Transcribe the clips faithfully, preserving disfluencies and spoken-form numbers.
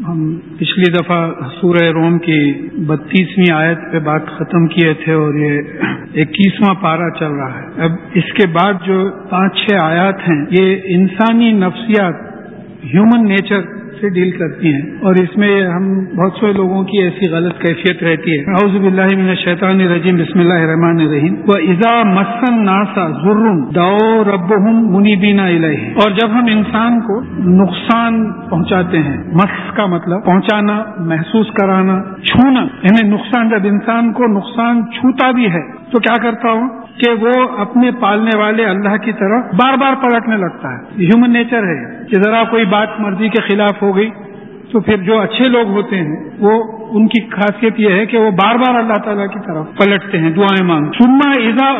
ہم پچھلی دفعہ سورہ روم کی بتیسویں آیت پہ بات ختم کیے تھے اور یہ اکیسواں پارہ چل رہا ہے. اب اس کے بعد جو پانچ چھ آیات ہیں یہ انسانی نفسیات، ہیومن نیچر سے ڈیل کرتی ہیں، اور اس میں ہم بہت سے لوگوں کی ایسی غلط کیفیت رہتی ہے. اعوذ باللہ من الشیطان الرجیم، بسم اللہ الرحمن الرحیم. وَإِذَا مَسَّ النَّاسَ ضُرٌّ دَعَوْا رَبَّهُمْ مُنِيبِينَ إِلَيْهِ. اور جب ہم انسان کو نقصان پہنچاتے ہیں، مس کا مطلب پہنچانا، محسوس کرانا، چھونا، یعنی نقصان، جب انسان کو نقصان چھوتا بھی ہے تو کیا کرتا ہوں کہ وہ اپنے پالنے والے اللہ کی طرف بار بار پلٹنے لگتا ہے. ہیومن نیچر ہے کہ ذرا کوئی بات مرضی کے خلاف ہو گئی تو پھر جو اچھے لوگ ہوتے ہیں وہ ان کی خاصیت یہ ہے کہ وہ بار بار اللہ تعالیٰ کی طرف پلٹتے ہیں، دعائیں مانگ. ثم اذا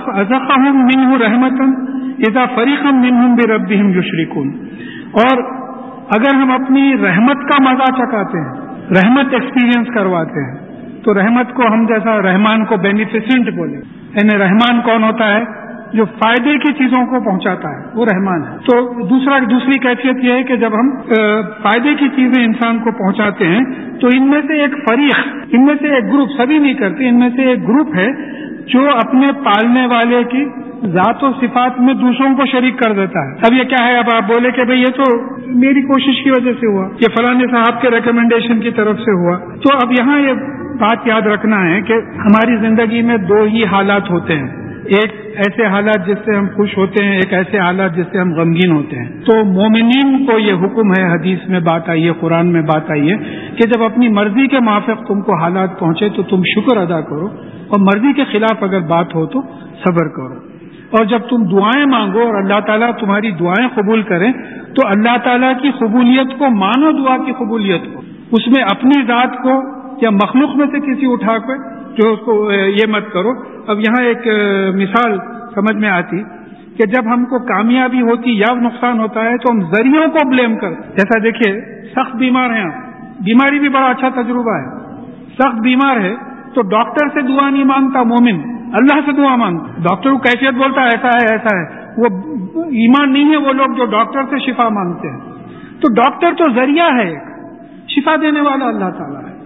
اذقهم منه رحمتا اذا فريق منهم بربهم يشركون. اور اگر ہم اپنی رحمت کا مزہ چکاتے ہیں، رحمت ایکسپیرینس کرواتے ہیں، تو رحمت کو ہم جیسا رحمان کو بینیفیسنٹ بولے. یعنی رحمان کون ہوتا ہے؟ جو فائدے کی چیزوں کو پہنچاتا ہے، وہ رحمان ہے. تو دوسرا دوسری کیفیت یہ ہے کہ جب ہم فائدے کی چیزیں انسان کو پہنچاتے ہیں تو ان میں سے ایک فریق، ان میں سے ایک گروپ، سبھی نہیں کرتے، ان میں سے ایک گروپ ہے جو اپنے پالنے والے کی ذات و صفات میں دوسروں کو شریک کر دیتا ہے. اب یہ کیا ہے؟ اب آپ بولے کہ بھئی یہ تو میری کوشش کی وجہ سے ہوا، یہ فلاں صاحب کے ریکمنڈیشن کی طرف سے ہوا. تو اب یہاں یہ بات یاد رکھنا ہے کہ ہماری زندگی میں دو ہی حالات ہوتے ہیں. ایک ایسے حالات جس سے ہم خوش ہوتے ہیں، ایک ایسے حالات جس سے ہم غمگین ہوتے ہیں. تو مومنین کو یہ حکم ہے، حدیث میں بات آئی ہے، قرآن میں بات آئی ہے کہ جب اپنی مرضی کے موافق تم کو حالات پہنچے تو تم شکر ادا کرو، اور مرضی کے خلاف اگر بات ہو تو صبر کرو. اور جب تم دعائیں مانگو اور اللہ تعالیٰ تمہاری دعائیں قبول کریں تو اللہ تعالیٰ کی قبولیت کو مانو، دعا کی قبولیت کو، اس میں اپنی ذات کو یا مخلوق میں سے کسی اٹھا کر جو اس کو یہ مت کرو. اب یہاں ایک مثال سمجھ میں آتی کہ جب ہم کو کامیابی ہوتی یا نقصان ہوتا ہے تو ہم ذریعوں کو بلیم کرتے. جیسا دیکھیے سخت بیمار ہیں آپ، بیماری بھی بڑا اچھا تجربہ ہے. سخت بیمار ہے تو ڈاکٹر سے دعا نہیں مانگتا مومن، اللہ سے دعا مانگتا. ڈاکٹر کو کیفیت بولتا ہے ایسا ہے ایسا ہے، وہ ایمان نہیں ہے وہ لوگ جو ڈاکٹر سے شفا مانگتے ہیں. تو ڈاکٹر تو ذریعہ ہے، ایک شفا دینے والا اللہ تعالیٰ ہے.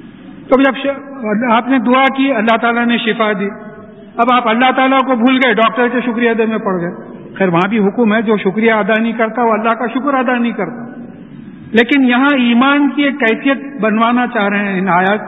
تو جب آپ نے دعا کی اللہ تعالیٰ نے شفا دی، اب آپ اللہ تعالیٰ کو بھول گئے، ڈاکٹر کے شکریہ ادا میں پڑ گئے. خیر وہاں بھی حکم ہے جو شکریہ ادا نہیں کرتا وہ اللہ کا شکر ادا نہیں کرتا. لیکن یہاں ایمان کی ایک کیفیت بنوانا چاہ رہے ہیں ان آیات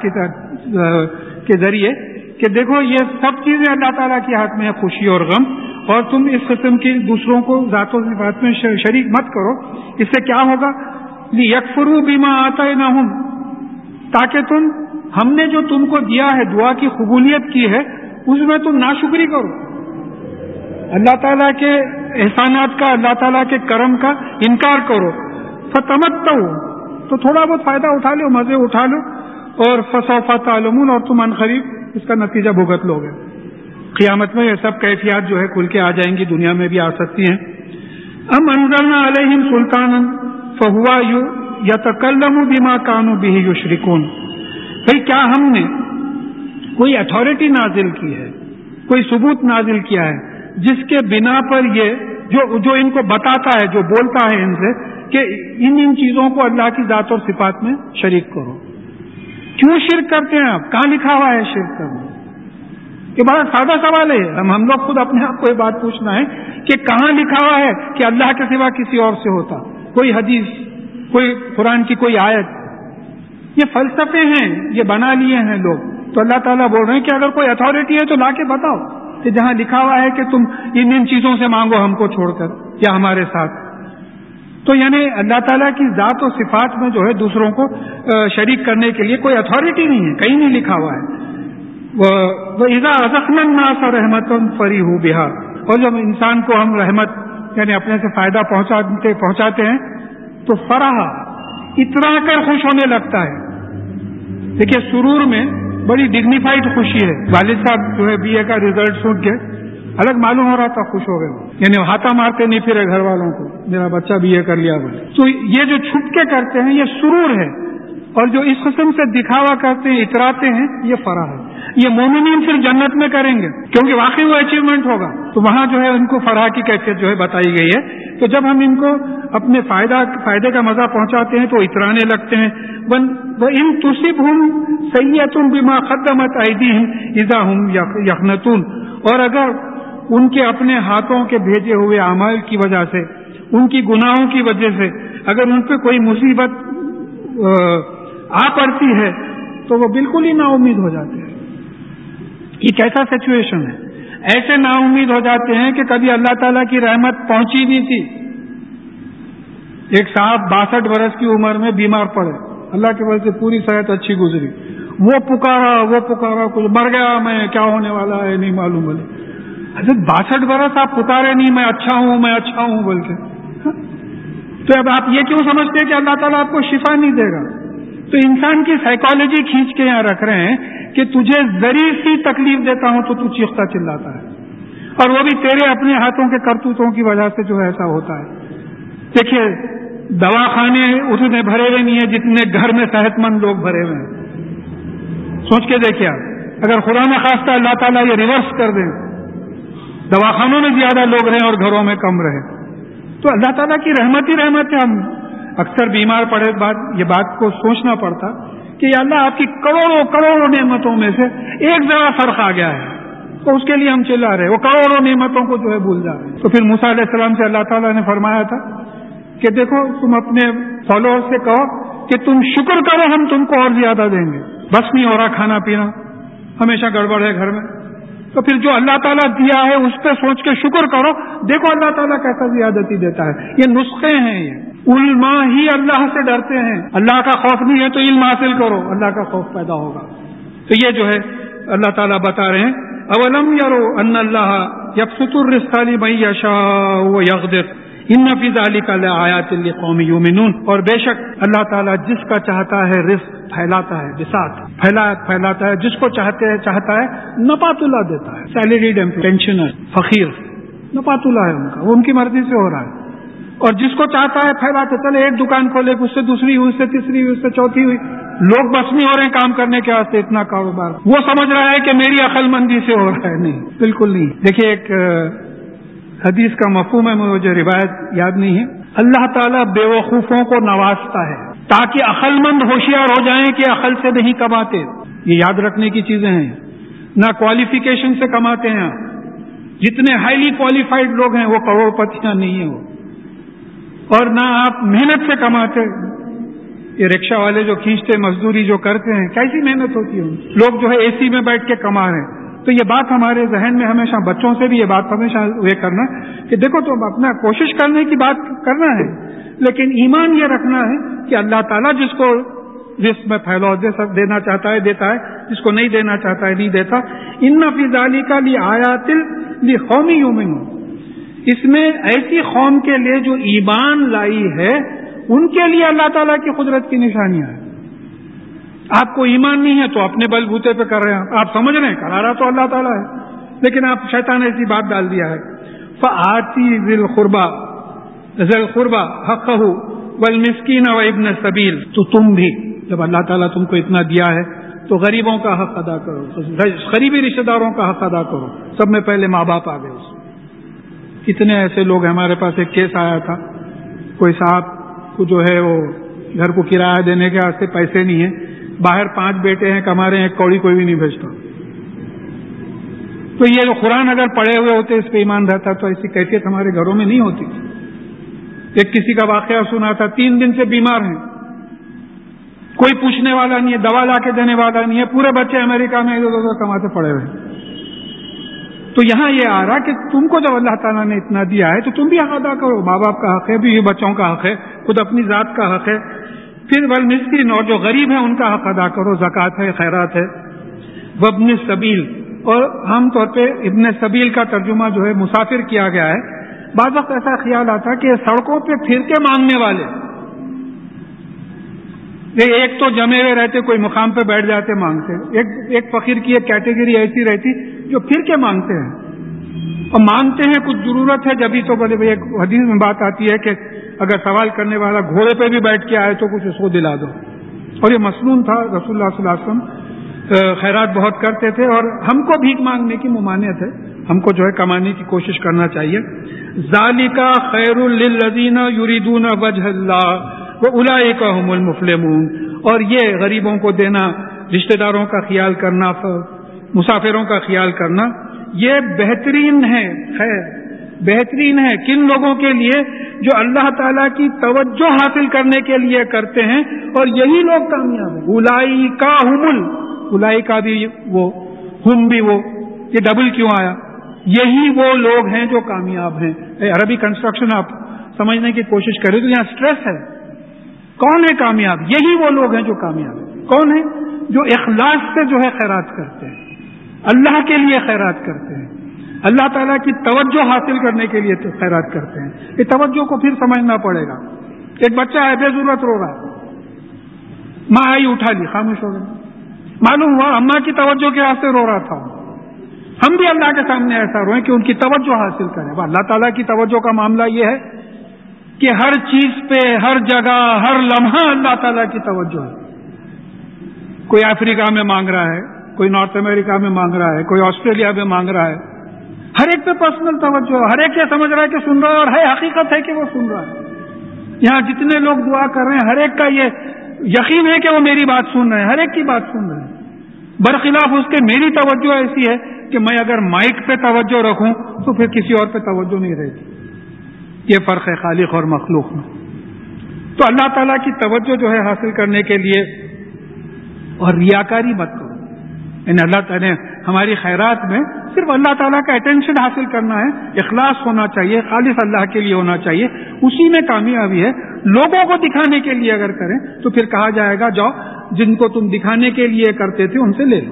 کے ذریعے کہ دیکھو یہ سب چیزیں اللہ تعالیٰ کے ہاتھ میں ہے، خوشی اور غم، اور تم اس قسم کی دوسروں کو ذات و صفات میں شریک مت کرو. اس سے کیا ہوگا؟ لیکفروا بما آتیناہم، تاکہ تم ہم نے جو تم کو دیا ہے، دعا کی قبولیت کی ہے، اس میں تم ناشکری کرو، اللہ تعالیٰ کے احسانات کا، اللہ تعالیٰ کے کرم کا انکار کرو. فتمتعوا، تو تھوڑا بہت فائدہ اٹھا لو، مزے اٹھا لو، اور فسوف تعلمون، اور تم عنقریب اس کا نتیجہ بھگت لو گے. قیامت میں یہ سب کیفیات جو ہے کھل کے آ جائیں گی، دنیا میں بھی آ سکتی ہیں. ام انزلنا علیہم سلطانا فہو یتکلم بما کانوا بہ یشرکون. بھئی کیا ہم نے کوئی اتھارٹی نازل کی ہے، کوئی ثبوت نازل کیا ہے جس کے بنا پر یہ جو جو ان کو بتاتا ہے، جو بولتا ہے ان سے کہ ان ان چیزوں کو اللہ کی ذات اور صفات میں شریک کرو. کیوں شرک کرتے ہیں آپ؟ کہاں لکھا ہوا ہے شرک کرنا؟ یہ بڑا سادہ سوال ہے. ہم ہم لوگ خود اپنے آپ کو یہ بات پوچھنا ہے کہ کہاں لکھا ہوا ہے کہ اللہ کے سوا کسی اور سے ہوتا؟ کوئی حدیث، کوئی قرآن کی کوئی آیت؟ یہ فلسفے ہیں، یہ بنا لیے ہیں لوگ. تو اللہ تعالیٰ بول رہے ہیں کہ اگر کوئی اتھارٹی ہے تو لا کے بتاؤ کہ جہاں لکھا ہوا ہے کہ تم ان ان چیزوں سے مانگو ہم کو چھوڑ کر یا ہمارے ساتھ. تو یعنی اللہ تعالیٰ کی ذات و صفات میں جو ہے دوسروں کو شریک کرنے کے لیے کوئی اتھارٹی نہیں ہے، کہیں نہیں لکھا ہوا ہے. وَإِذَا أَذَقْنَا النَّاسَ رَحْمَةً فَرِحُوا بِهَا، اور جب انسان کو ہم رحمت یعنی اپنے سے فائدہ پہنچاتے پہنچاتے ہیں تو فرح، اترا کر خوش ہونے لگتا ہے. دیکھیے سرور میں بڑی ڈگنیفائڈ خوشی ہے. والد صاحب جو ہے بی اے کا ریزلٹ سن کے الگ معلوم ہو رہا تھا خوش ہو گئے، یعنی ہاتھا مارتے نہیں پھرے گھر والوں کو، میرا بچہ بی اے کر لیا بولے. تو یہ جو چھپ کے کرتے ہیں یہ سرور ہے، اور جو اس قسم سے دکھاوا کرتے ہیں، اتراتے ہیں، یہ فرح ہے. یہ مومنین صرف جنت میں کریں گے کیونکہ واقعی وہ اچیومنٹ ہوگا. تو وہاں جو ہے ان کو فرح کی کیفیت جو ہے بتائی گئی ہے. تو جب ہم ان کو اپنے فائدہ فائدے کا مزہ پہنچاتے ہیں تو اترانے لگتے ہیں. وَإِن تُصِبْهُمْ سَيِّئَةٌ بِمَا قَدَّمَتْ أَيْدِيهِمْ إِذَا هُمْ يَقْنَطُونَ، اور اگر ان کے اپنے ہاتھوں کے بھیجے ہوئے اعمال کی وجہ سے، ان کی گناہوں کی وجہ سے اگر ان پہ کوئی مصیبت آ پڑتی ہے تو وہ بالکل ہی نا امید ہو جاتے ہیں۔ یہ کیسا سچویشن ہے؟ ایسے نا امید ہو جاتے ہیں کہ کبھی اللہ تعالیٰ کی رحمت پہنچی نہیں تھی۔ ایک صاحب باسٹھ برس کی عمر میں بیمار پڑے، اللہ کی وجہ سے پوری صحت اچھی گزری، وہ پکارا وہ پکارا کچھ مر گیا میں، کیا ہونے والا ہے نہیں معلوم بولے۔ حضرت باسٹھ برس آپ پکارے نہیں میں اچھا ہوں میں اچھا ہوں بول کے، تو اب آپ یہ کیوں سمجھتے ہیں کہ اللہ تعالیٰ آپ کو شفا نہیں دے گا؟ تو انسان کی سائیکالوجی کھینچ کے یہاں رکھ رہے ہیں کہ تجھے ذری سی تکلیف دیتا ہوں تو تو چیختا چلاتا ہے، اور وہ بھی تیرے اپنے ہاتھوں کے کرتوتوں کی وجہ سے جو ایسا ہوتا ہے۔ دیکھیے دواخانے اتنے بھرے ہوئے نہیں ہیں جتنے گھر میں صحت مند لوگ بھرے ہوئے ہیں۔ سوچ کے دیکھیے، اگر خدا نخواستہ اللہ تعالیٰ یہ ریورس کر دیں، دواخانوں میں زیادہ لوگ رہیں اور گھروں میں کم رہے، تو اللہ تعالیٰ کی رحمت ہی رحمت ہے۔ ہم اکثر بیمار پڑے بعد یہ بات کو سوچنا پڑتا کہ یا اللہ آپ کی کروڑوں کروڑوں نعمتوں میں سے ایک ذرا فرق آ گیا ہے تو اس کے لیے ہم چلا رہے، وہ کروڑوں نعمتوں کو جو ہے بھول جا رہے۔ تو پھر موسیٰ علیہ السلام سے اللہ تعالیٰ نے فرمایا تھا کہ دیکھو تم اپنے فالوور سے کہو کہ تم شکر کرو ہم تم کو اور زیادہ دیں گے، بس نہیں ہو رہا کھانا پینا، ہمیشہ گڑبڑ ہے گھر میں، تو پھر جو اللہ تعالیٰ دیا ہے اس پہ سوچ کے شکر کرو، دیکھو اللہ تعالیٰ کیسا زیادتی دیتا ہے۔ یہ نسخے ہیں، یہ علماء ہی اللہ سے ڈرتے ہیں، اللہ کا خوف نہیں ہے تو علم حاصل کرو، اللہ کا خوف پیدا ہوگا۔ تو یہ جو ہے اللہ تعالیٰ بتا رہے ہیں اولم یروا ان اللہ یبسط الرزق لمن یشاء ویقدر ان فی ذلک لآیات لقوم یؤمنون، اور بے شک اللہ تعالیٰ جس کا چاہتا ہے رزق پھیلاتا ہے، بساط پھیلا پھیلاتا ہے، جس کو چاہتے ہے چاہتا ہے نپات اللہ دیتا ہے، سیلریڈ پینشنر فقیر نپات اللہ ہے ان کا، وہ ان کی مرضی سے ہو رہا ہے، اور جس کو چاہتا ہے پھیلاتے چلے، ایک دکان کھولے اس سے دوسری ہوئی، اس سے تیسری ہوئی، اس سے چوتھی ہوئی، لوگ بس نہیں ہو رہے ہیں کام کرنے کے واسطے اتنا کاروبار، وہ سمجھ رہا ہے کہ میری عقل مندی سے ہو رہا ہے، نہیں بالکل نہیں۔ دیکھیے ایک حدیث کا مفہوم ہے، مجھے روایت یاد نہیں ہے، اللہ تعالیٰ بے وقوفوں کو نوازتا ہے تاکہ عقل مند ہوشیار ہو جائیں کہ عقل سے نہیں کماتے، یہ یاد رکھنے کی چیزیں ہیں، نہ کوالیفیکیشن سے کماتے ہیں، جتنے ہائیلی کوالیفائڈ لوگ ہیں وہ کروڑ پتیاں نہیں ہیں وہ، اور نہ آپ محنت سے کماتے، یہ رکشہ والے جو کھینچتے مزدوری جو کرتے ہیں کیسی محنت ہوتی ہے، لوگ جو ہے اے سی میں بیٹھ کے کما رہے ہیں۔ تو یہ بات ہمارے ذہن میں ہمیشہ، بچوں سے بھی یہ بات ہمیشہ یہ کرنا کہ دیکھو تم اپنا کوشش کرنے کی بات کرنا ہے، لیکن ایمان یہ رکھنا ہے کہ اللہ تعالیٰ جس کو رزق میں پھیلاؤ دینا چاہتا ہے دیتا ہے، جس کو نہیں دینا چاہتا ہے نہیں دیتا۔ ان فی ذالک لآیات لقوم یؤمنون، اس میں ایسی قوم کے لیے جو ایمان لائی ہے ان کے لیے اللہ تعالیٰ کی قدرت کی نشانیاں ہیں۔ آپ کو ایمان نہیں ہے تو اپنے بل بوتے پہ کر رہے ہیں، آپ سمجھ رہے ہیں کرا رہا تو اللہ تعالیٰ ہے، لیکن آپ شیطان ایسی بات ڈال دیا ہے۔ فآتی ذی القربى ذی القربى حقہ والمسکین وابن السبیل، تو تم بھی جب اللہ تعالیٰ تم کو اتنا دیا ہے تو غریبوں کا حق ادا کرو، قریبی رشتہ داروں کا حق ادا کرو، سب میں پہلے ماں باپ آ گئے اس میں۔ کتنے ایسے لوگ ہمارے پاس ایک کیس آیا تھا، کوئی صاحب کو جو ہے وہ گھر کو کرایہ دینے کے واسطے پیسے نہیں ہیں، باہر پانچ بیٹے ہیں کما رہے ہیں، ایک کوڑی کوئی بھی نہیں بھیجتا، تو یہ جو قرآن اگر پڑھے ہوئے ہوتے اس پہ ایمان رہتا تو ایسی کیفیت ہمارے گھروں میں نہیں ہوتی۔ ایک کسی کا واقعہ سنا تھا، تین دن سے بیمار ہیں، کوئی پوچھنے والا نہیں ہے، دوا لا کے دینے والا نہیں ہے، پورے بچے امریکہ میں ادھر ادھر کماتے پڑے ہوئے ہیں۔ تو یہاں یہ آ رہا کہ تم کو جب اللہ تعالیٰ نے اتنا دیا ہے تو تم بھی حق ادا کرو، ماں باپ کا حق ہے، بھی بچوں کا حق ہے، خود اپنی ذات کا حق ہے، پھر والمسکین اور جو غریب ہیں ان کا حق ادا کرو، زکوٰۃ ہے، خیرات ہے، وابن السبیل، اور عام طور پہ ابن سبیل کا ترجمہ جو ہے مسافر کیا گیا ہے۔ بعض وقت ایسا خیال آتا کہ سڑکوں پہ پھر کے مانگنے والے، ایک تو جمے ہوئے رہتے، کوئی مقام پہ بیٹھ جاتے مانگتے، ایک ایک فقیر کی ایک کیٹیگری ایسی رہتی جو پھر کے مانگتے ہیں، اور مانگتے ہیں کچھ ضرورت ہے جبھی تو بولے بھائی، ایک حدیث میں بات آتی ہے کہ اگر سوال کرنے والا گھوڑے پہ بھی بیٹھ کے آئے تو کچھ اس کو دلا دو، اور یہ مسنون تھا، رسول اللہ صلی اللہ علیہ وسلم خیرات بہت کرتے تھے، اور ہم کو بھیک مانگنے کی ممانعت ہے، ہم کو جو ہے کمانے کی کوشش کرنا چاہیے۔ ذالک خیر للذین یریدون وجہ اللہ وَأُولَئِكَ هُمُ الْمُفْلِحُونَ، اور یہ غریبوں کو دینا، رشتہ داروں کا خیال کرنا، مسافروں کا خیال کرنا، یہ بہترین ہے، خیر بہترین ہے کن لوگوں کے لیے؟ جو اللہ تعالیٰ کی توجہ حاصل کرنے کے لیے کرتے ہیں، اور یہی لوگ کامیاب ہیں۔ اولئک ہم، اولئک بھی وہ، ہم بھی وہ، یہ ڈبل کیوں آیا؟ یہی وہ لوگ ہیں جو کامیاب ہیں۔ اے عربی کنسٹرکشن آپ سمجھنے کی کوشش کریں تو یہاں سٹریس ہے۔ کون ہے کامیاب؟ یہی وہ لوگ ہیں جو کامیاب ہیں۔ کون ہے؟ جو اخلاص سے جو ہے خیرات کرتے ہیں، اللہ کے لیے خیرات کرتے ہیں، اللہ تعالیٰ کی توجہ حاصل کرنے کے لیے خیرات کرتے ہیں۔ یہ توجہ کو پھر سمجھنا پڑے گا۔ ایک بچہ ہے بے ضرورت رو رہا، ماں آئی اٹھا لی، خاموش ہو گئی، معلوم ہوا اماں کی توجہ کے واسطے رو رہا تھا۔ ہم بھی اللہ کے سامنے ایسا روئیں کہ ان کی توجہ حاصل کریں۔ اللہ تعالیٰ کی توجہ کا معاملہ یہ ہے کہ ہر چیز پہ، ہر جگہ، ہر لمحہ اللہ تعالیٰ کی توجہ ہے۔ کوئی افریقہ میں مانگ رہا ہے، کوئی نارتھ امریکہ میں مانگ رہا ہے، کوئی آسٹریلیا میں مانگ رہا ہے، ہر ایک پہ پرسنل توجہ، ہر ایک یہ سمجھ رہا ہے کہ سن رہا ہے، اور ہے حقیقت ہے کہ وہ سن رہا ہے۔ یہاں جتنے لوگ دعا کر رہے ہیں، ہر ایک کا یہ یقین ہے کہ وہ میری بات سن رہے ہیں، ہر ایک کی بات سن رہے ہیں۔ برخلاف اس کے میری توجہ ایسی ہے کہ میں اگر مائک پہ توجہ رکھوں تو پھر کسی اور پہ توجہ نہیں رہے گی۔ یہ فرق ہے خالق اور مخلوق میں۔ تو اللہ تعالیٰ کی توجہ جو ہے حاصل کرنے کے لیے، اور ریاکاری مت کرو، یعنی اللہ تعالیٰ ہماری خیرات میں صرف اللہ تعالیٰ کا اٹینشن حاصل کرنا ہے، اخلاص ہونا چاہیے، خالص اللہ کے لیے ہونا چاہیے، اسی میں کامیابی ہے۔ لوگوں کو دکھانے کے لیے اگر کریں تو پھر کہا جائے گا جاؤ جن کو تم دکھانے کے لیے کرتے تھے ان سے لے لو۔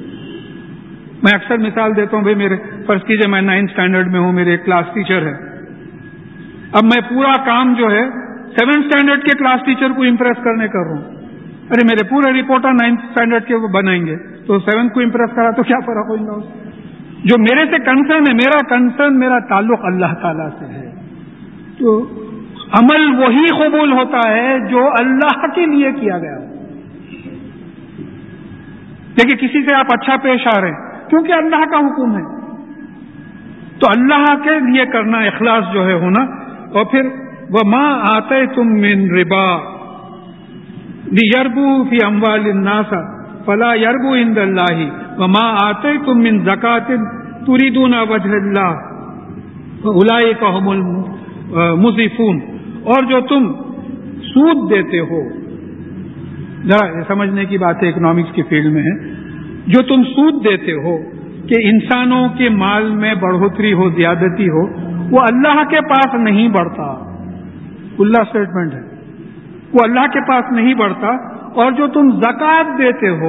میں اکثر مثال دیتا ہوں، بھائی میرے فرض کیجئے میں نائنتھ اسٹینڈرڈ میں ہوں، میرے ایک کلاس ٹیچر ہے، اب میں پورا کام جو ہے سیونتھ اسٹینڈرڈ کے کلاس ٹیچر کو امپریس کرنے کر رہا ہوں۔ ارے میرے پورے رپورٹر نائنتھ اسٹینڈرڈ کے وہ بنائیں گے تو سیونتھ کو امپریس کرا تو کیا فرق ہوگا اس سے؟ جو میرے سے کنسرن ہے، میرا کنسرن، میرا تعلق اللہ تعالیٰ سے ہے، تو عمل وہی قبول ہوتا ہے جو اللہ کے لیے کیا گیا ہو۔ دیکھیے کسی سے آپ اچھا پیش آ رہے ہیں کیونکہ اللہ کا حکم ہے، تو اللہ کے لیے کرنا، اخلاص جو ہے ہونا۔ اور پھر وَمَا آتَيْتُم مِّن رِبَا لِيَرْبُوا فِي أَمْوَالِ النَّاسِ فَلَا يَرْبُو عِندَ اللَّهِ وَمَا آتَيْتُم مِّن زَكَاةٍ تُرِيدُونَ وَجْهَ اللَّهِ فَأُولَٰئِكَ هُمُ الْمُضِيفُونَ۔ اور جو تم سود دیتے ہو، ذرا سمجھنے کی بات ہے، اکنامکس کی فیلڈ میں ہے، جو تم سود دیتے ہو کہ انسانوں کے مال میں بڑھوتری ہو، زیادتی ہو، وہ اللہ کے پاس نہیں بڑھتا، اللہ اسٹیٹمنٹ ہے، وہ اللہ کے پاس نہیں بڑھتا۔ اور جو تم زکوٰۃ دیتے ہو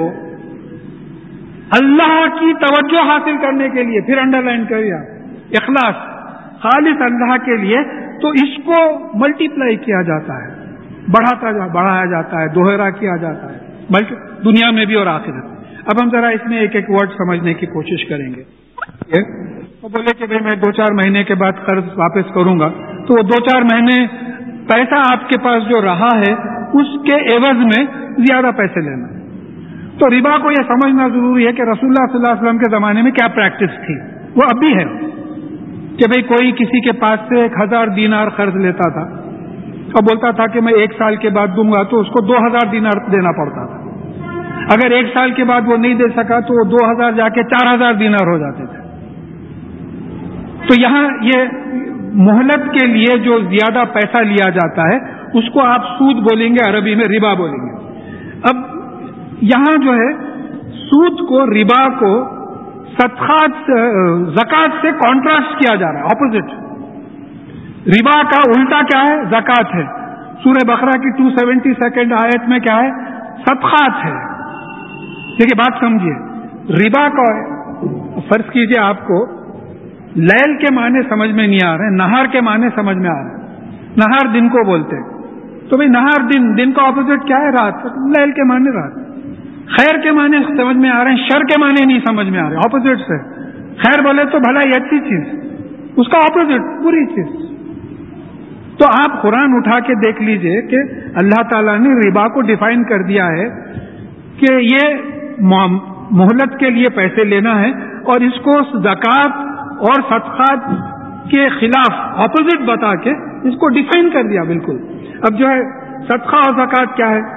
اللہ کی توجہ حاصل کرنے کے لیے، پھر انڈر لائن کریے اخلاص، خالص اللہ کے لیے، تو اس کو ملٹی پلائی کیا جاتا ہے، بڑھاتا جا بڑھایا جاتا ہے، دوہرا کیا جاتا ہے، بلکہ دنیا میں بھی اور آخرت میں۔ اب ہم ذرا اس میں ایک ایک ورڈ سمجھنے کی کوشش کریں گے۔ وہ بولے کہ بھائی میں دو چار مہینے کے بعد قرض واپس کروں گا، تو وہ دو چار مہینے پیسہ آپ کے پاس جو رہا ہے اس کے عوض میں زیادہ پیسے لینا۔ تو ربا کو یہ سمجھنا ضروری ہے کہ رسول اللہ صلی اللہ علیہ وسلم کے زمانے میں کیا پریکٹس تھی، وہ اب بھی ہے کہ بھئی کوئی کسی کے پاس سے ایک ہزار دینار قرض لیتا تھا اور بولتا تھا کہ میں ایک سال کے بعد دوں گا، تو اس کو دو ہزار دینار دینا پڑتا تھا۔ اگر ایک سال کے بعد وہ نہیں دے سکا تو وہ دو ہزار جا کے چار ہزار دینار ہو جاتے تھے۔ تو یہاں یہ مہلت کے لیے جو زیادہ پیسہ لیا جاتا ہے اس کو آپ سود بولیں گے، عربی میں ربا بولیں گے۔ اب یہاں جو ہے سود کو، ربا کو صدقات، زکوٰۃ سے کانٹراسٹ کیا جا رہا ہے، اپوزٹ۔ ربا کا الٹا کیا ہے؟ زکوٰۃ ہے۔ سورہ بقرہ کی دو سو بہتر آیت میں کیا ہے؟ صدقات ہے۔ دیکھیے بات سمجھیے، ربا کا فرض کیجئے آپ کو لیل کے معنی سمجھ میں نہیں آ رہے، نہار کے معنی سمجھ میں آ رہے ہیں۔ نہار دن کو بولتے ہیں، تو بھئی نہار دن، دن کا اپوزٹ کیا ہے؟ رات۔ لیل کے معنی رات۔ خیر کے معنی سمجھ میں آ رہے ہیں، شر کے معنی نہیں سمجھ میں آ رہے، اپوزٹ سے۔ خیر بولے تو بھلا یہ اچھی چیز، اس کا اپوزٹ بری چیز۔ تو آپ قرآن اٹھا کے دیکھ لیجئے کہ اللہ تعالیٰ نے ربا کو ڈیفائن کر دیا ہے کہ یہ مہلت کے لیے پیسے لینا ہے، اور اس کو زکوٰۃ اور صدقات کے خلاف اپوزٹ بتا کے اس کو ڈیفائن کر دیا بالکل۔ اب جو ہے صدقہ اور زکوٰۃ کیا ہے؟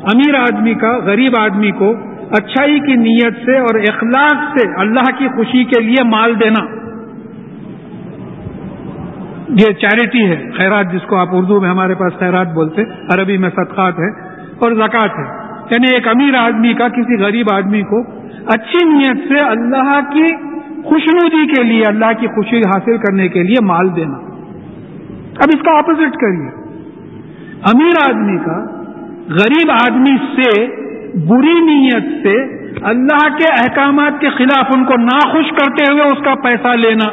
امیر آدمی کا غریب آدمی کو اچھائی کی نیت سے اور اخلاص سے اللہ کی خوشی کے لیے مال دینا، یہ چیریٹی ہے، خیرات جس کو آپ اردو میں ہمارے پاس خیرات بولتے، عربی میں صدقات ہے اور زکوٰۃ ہے. یعنی ایک امیر آدمی کا کسی غریب آدمی کو اچھی نیت سے اللہ کی خوشنودی کے لیے، اللہ کی خوشی حاصل کرنے کے لیے مال دینا. اب اس کا اپوزٹ کریے، امیر آدمی کا غریب آدمی سے بری نیت سے اللہ کے احکامات کے خلاف ان کو ناخوش کرتے ہوئے اس کا پیسہ لینا،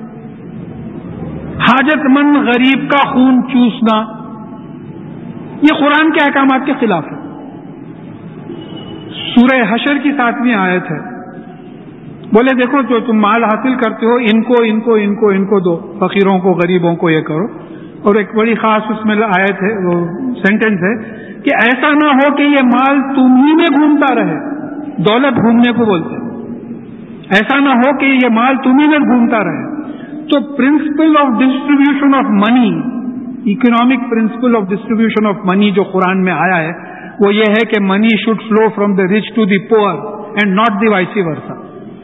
حاجت مند غریب کا خون چوسنا، یہ قرآن کے احکامات کے خلاف ہے. سورہ حشر کی ساتویں آیت ہے. بولے دیکھو جو تم مال حاصل کرتے ہو ان کو ان کو ان کو ان کو دو، فقیروں کو غریبوں کو یہ کرو. اور ایک بڑی خاص اس میں آیت ہے، وہ سینٹنس ہے کہ ایسا نہ ہو کہ یہ مال تم ہی میں گھومتا رہے. دولت گھومنے کو بولتے ہیں. ایسا نہ ہو کہ یہ مال تم ہی میں گھومتا رہے. تو principle of distribution of money, economic principle of distribution of money جو قرآن میں آیا ہے وہ یہ ہے کہ money should flow from the rich to the poor and not the vice versa.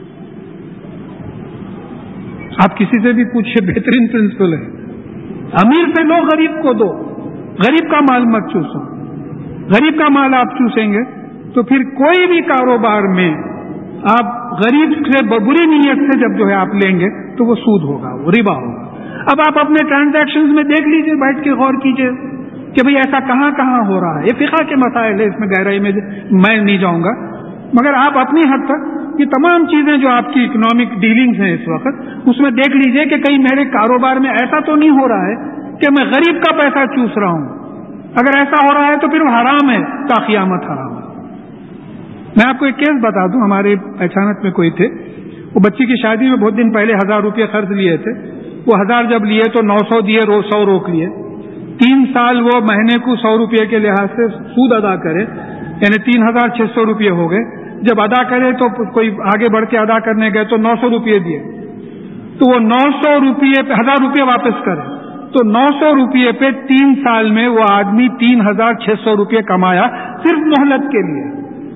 آپ کسی سے بھی پوچھئے، بہترین پرنسپل ہے. امیر سے لو، غریب کو دو. غریب کا مال مت چوسو. غریب کا مال آپ چوسیں گے تو پھر کوئی بھی کاروبار میں آپ غریب سے بری نیت سے جب جو ہے آپ لیں گے تو وہ سود ہوگا، وہ ربا ہوگا. اب آپ اپنے ٹرانزیکشنز میں دیکھ لیجئے، بیٹھ کے غور کیجئے کہ بھئی ایسا کہاں کہاں ہو رہا ہے. یہ فقہ کے مسائل ہے، اس میں گہرائی میں میں نہیں جاؤں گا، مگر آپ اپنی حد تک یہ تمام چیزیں جو آپ کی اکنامک ڈیلنگز ہیں اس وقت، اس میں دیکھ لیجئے کہ کہیں میرے کاروبار میں ایسا تو نہیں ہو رہا ہے کہ میں غریب کا پیسہ چوس رہا ہوں. اگر ایسا ہو رہا ہے تو پھر وہ حرام ہے، تا قیامت حرام ہے. میں آپ کو ایک کیس بتا دوں. ہمارے پہچانت میں کوئی تھے، وہ بچی کی شادی میں بہت دن پہلے ہزار روپے خرچ لیے تھے. وہ ہزار جب لیے تو نو سو دیے، سو روک لیے. تین سال وہ مہینے کو سو روپے کے لحاظ سے سود ادا کرے، یعنی تین ہزار چھ سو روپئے ہو گئے. جب ادا کرے تو کوئی آگے بڑھ کے ادا کرنے گئے تو نو سو روپئے دیے. تو وہ نو سو روپئے پہ ہزار روپئے واپس کرے تو نو سو روپئے پہ تین سال میں وہ آدمی تین ہزار چھ سو روپئے کمایا صرف مہلت کے لیے.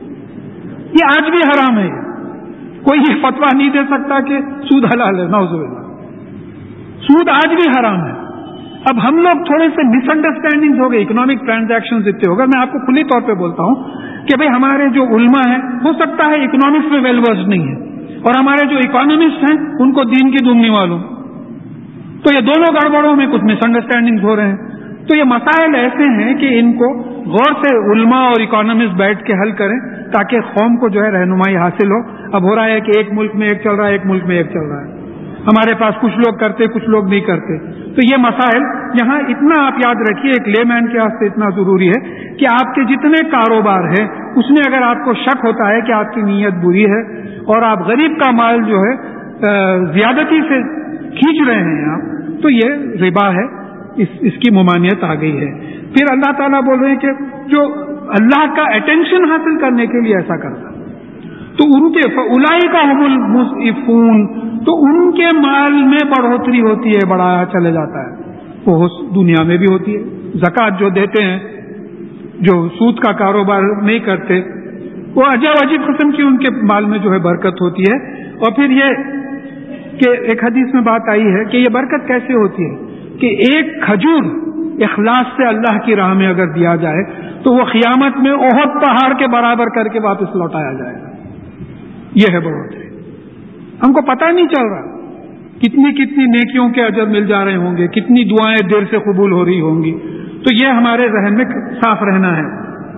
یہ آج بھی حرام ہے. کوئی یہ فتویٰ نہیں دے سکتا کہ سود حلال ہے. نعوذ باللہ، سود آج بھی حرام ہے. اب ہم لوگ تھوڑے سے مس انڈرسٹینڈنگ ہو گئے، اکنامک ٹرانزیکشن اتنے ہو گئے. میں آپ کو کھلی طور پہ بولتا ہوں کہ بھئی ہمارے جو علماء ہیں ہو سکتا ہے اکنامکس میں ویل ورسڈ نہیں ہے، اور ہمارے جو اکانومسٹ ہیں ان کو دین کی دم نہیں معلوم. تو یہ دونوں گڑبڑوں میں کچھ مس انڈرسٹینڈنگ ہو رہے ہیں. تو یہ مسائل ایسے ہیں کہ ان کو غور سے علماء اور اکانومسٹ بیٹھ کے حل کریں تاکہ قوم کو جو ہے رہنمائی حاصل ہو. اب ہو رہا ہے کہ ایک ملک میں ایک چل رہا ہے، ایک ملک میں ایک چل رہا ہے. ہمارے پاس کچھ لوگ کرتے، کچھ لوگ نہیں کرتے. تو یہ مسائل یہاں اتنا آپ یاد رکھیے، ایک لے مین کے واسطے اتنا ضروری ہے کہ آپ کے جتنے کاروبار ہیں اس میں اگر آپ کو شک ہوتا ہے کہ آپ کی نیت بری ہے اور آپ غریب کا مال جو ہے زیادتی سے کھینچ رہے ہیں آپ، تو یہ ربا ہے، اس اس کی ممانعت آ گئی ہے. پھر اللہ تعالیٰ بول رہے ہیں کہ جو اللہ کا اٹینشن حاصل کرنے کے لیے ایسا کرتا تو ان کے اولئک هم المضعفون، تو ان کے مال میں بڑھوتری ہوتی ہے، بڑھایا چلے جاتا ہے. وہ دنیا میں بھی ہوتی ہے. زکوٰۃ جو دیتے ہیں، جو سود کا کاروبار نہیں کرتے، وہ عجب عجیب قسم کی ان کے مال میں جو ہے برکت ہوتی ہے. اور پھر یہ کہ ایک حدیث میں بات آئی ہے کہ یہ برکت کیسے ہوتی ہے کہ ایک کھجور اخلاص سے اللہ کی راہ میں اگر دیا جائے تو وہ قیامت میں احد پہاڑ کے برابر کر کے واپس لوٹایا جائے گا. یہ ہے بڑھوتری. ہم کو پتہ نہیں چل رہا کتنی کتنی نیکیوں کے اجر مل جا رہے ہوں گے، کتنی دعائیں دیر سے قبول ہو رہی ہوں گی. تو یہ ہمارے ذہن میں صاف رہنا ہے.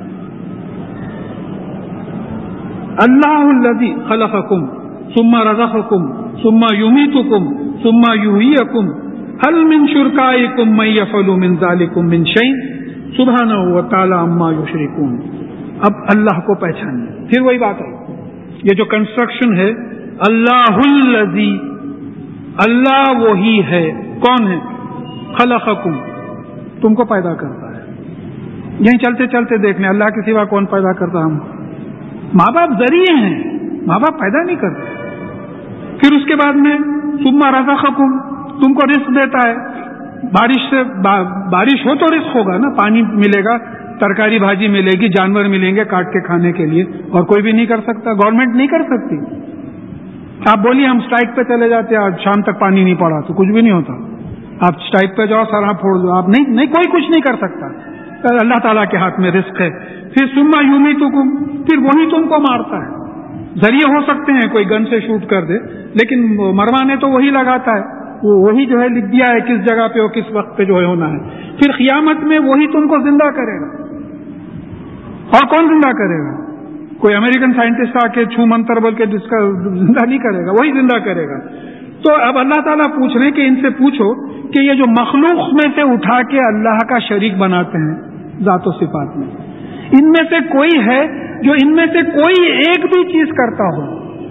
اللہ الذی خلقکم ثم رزقکم ثم یمیتکم ثم یحییکم هل من شرکائکم من یفعل من ذلکم من شیء سبحانہ وتعالی عما یشرکون. اب اللہ کو پہچانیے. پھر وہی بات ہے، یہ جو کنسٹرکشن ہے، اللہ الذی، اللہ وہی ہے. کون ہے؟ خلقکم، تم کو پیدا کرتا ہے. یہیں چلتے چلتے دیکھ لیں اللہ کے سوا کون پیدا کرتا؟ ہم ماں باپ ذریعے ہیں، ماں باپ پیدا نہیں کرتے. پھر اس کے بعد میں ثم رزقکم، تم کو رزق دیتا ہے. بارش سے با... بارش ہو تو رزق ہوگا نا، پانی ملے گا. ترکاری بھاجی ملے گی، جانور ملیں گے کاٹ کے کھانے کے لیے، اور کوئی بھی نہیں کر سکتا، گورنمنٹ نہیں کر سکتی. آپ بولیے ہم اسٹرائک پہ چلے جاتے ہیں، آج شام تک پانی نہیں پڑا تو کچھ بھی نہیں ہوتا. آپ اسٹرائک پہ جاؤ، سرحا پھوڑ دو، آپ نہیں نہیں کوئی کچھ نہیں کر سکتا. اللہ تعالیٰ کے ہاتھ میں رزق ہے. پھر سما یومیتکم، پھر وہی تم کو مارتا ہے. ذریعے ہو سکتے ہیں کوئی گن سے شوٹ کر دے، لیکن مروانے تو وہی لگاتا ہے، وہی جو ہے لکھ دیا ہے کس جگہ پہ اور کس وقت پہ جو ہے ہونا ہے. پھر قیامت میں وہی تم کو زندہ کرے گا. اور کون زندہ کرے گا؟ کوئی امریکن سائنٹسٹ آ کے چھو منتر بول کے جس کا زندہ نہیں کرے گا، وہی زندہ کرے گا. تو اب اللہ تعالیٰ پوچھ رہے ہیں کہ ان سے پوچھو کہ یہ جو مخلوق میں سے اٹھا کے اللہ کا شریک بناتے ہیں ذات و صفات میں، ان میں سے کوئی ہے جو ان میں سے کوئی ایک بھی چیز کرتا ہو؟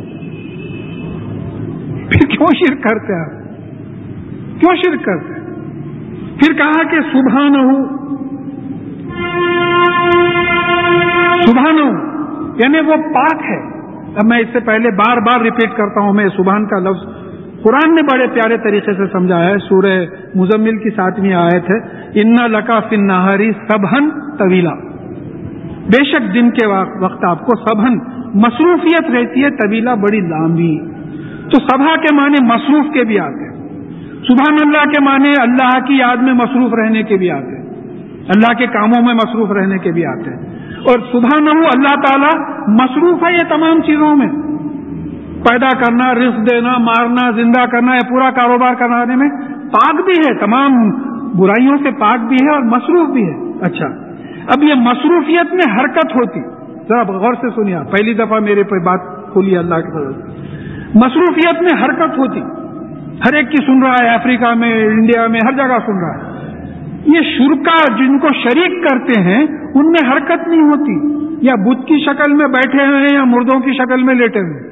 پھر کیوں شرک کرتے ہیں؟ کیوں شرک کرتے ہیں؟ پھر کہا کہ سبحانہ سبحانہ، یعنی وہ پاک ہے. اب میں اس سے پہلے بار بار ریپیٹ کرتا ہوں، میں سبحان کا لفظ قرآن نے بڑے پیارے طریقے سے سمجھایا ہے. سورہ مزمل کی ساتویں آیت ہے، اِنَّ لَكَ فِي النَّهَارِ سَبْحًا طَوِيلًا. بے شک دن کے وقت آپ کو سبحن مصروفیت رہتی ہے، طویلہ بڑی لمبی. تو سبھا کے معنی مصروف کے بھی آتے ہیں، سبحان اللہ کے معنی اللہ کی یاد میں مصروف رہنے کے بھی آتے ہیں، اللہ کے کاموں میں مصروف رہنے کے بھی آتے ہیں. اور سبحانہ اللہ تعالیٰ مصروف ہے یہ تمام چیزوں میں، پیدا کرنا، رزق دینا، مارنا، زندہ کرنا، یہ پورا کاروبار کرانے میں پاک بھی ہے، تمام برائیوں سے پاک بھی ہے اور مصروف بھی ہے. اچھا، اب یہ مصروفیت میں حرکت ہوتی، ذرا غور سے سنیے، پہلی دفعہ میرے پہ بات کھولی اللہ کے فضل سے. مصروفیت میں حرکت ہوتی، ہر ایک کی سن رہا ہے، افریقہ میں، انڈیا میں، ہر جگہ سن رہا ہے. یہ شرکا جن کو شریک کرتے ہیں ان میں حرکت نہیں ہوتی، یا بت کی شکل میں بیٹھے ہوئے ہیں یا مردوں کی شکل میں لیٹے ہوئے.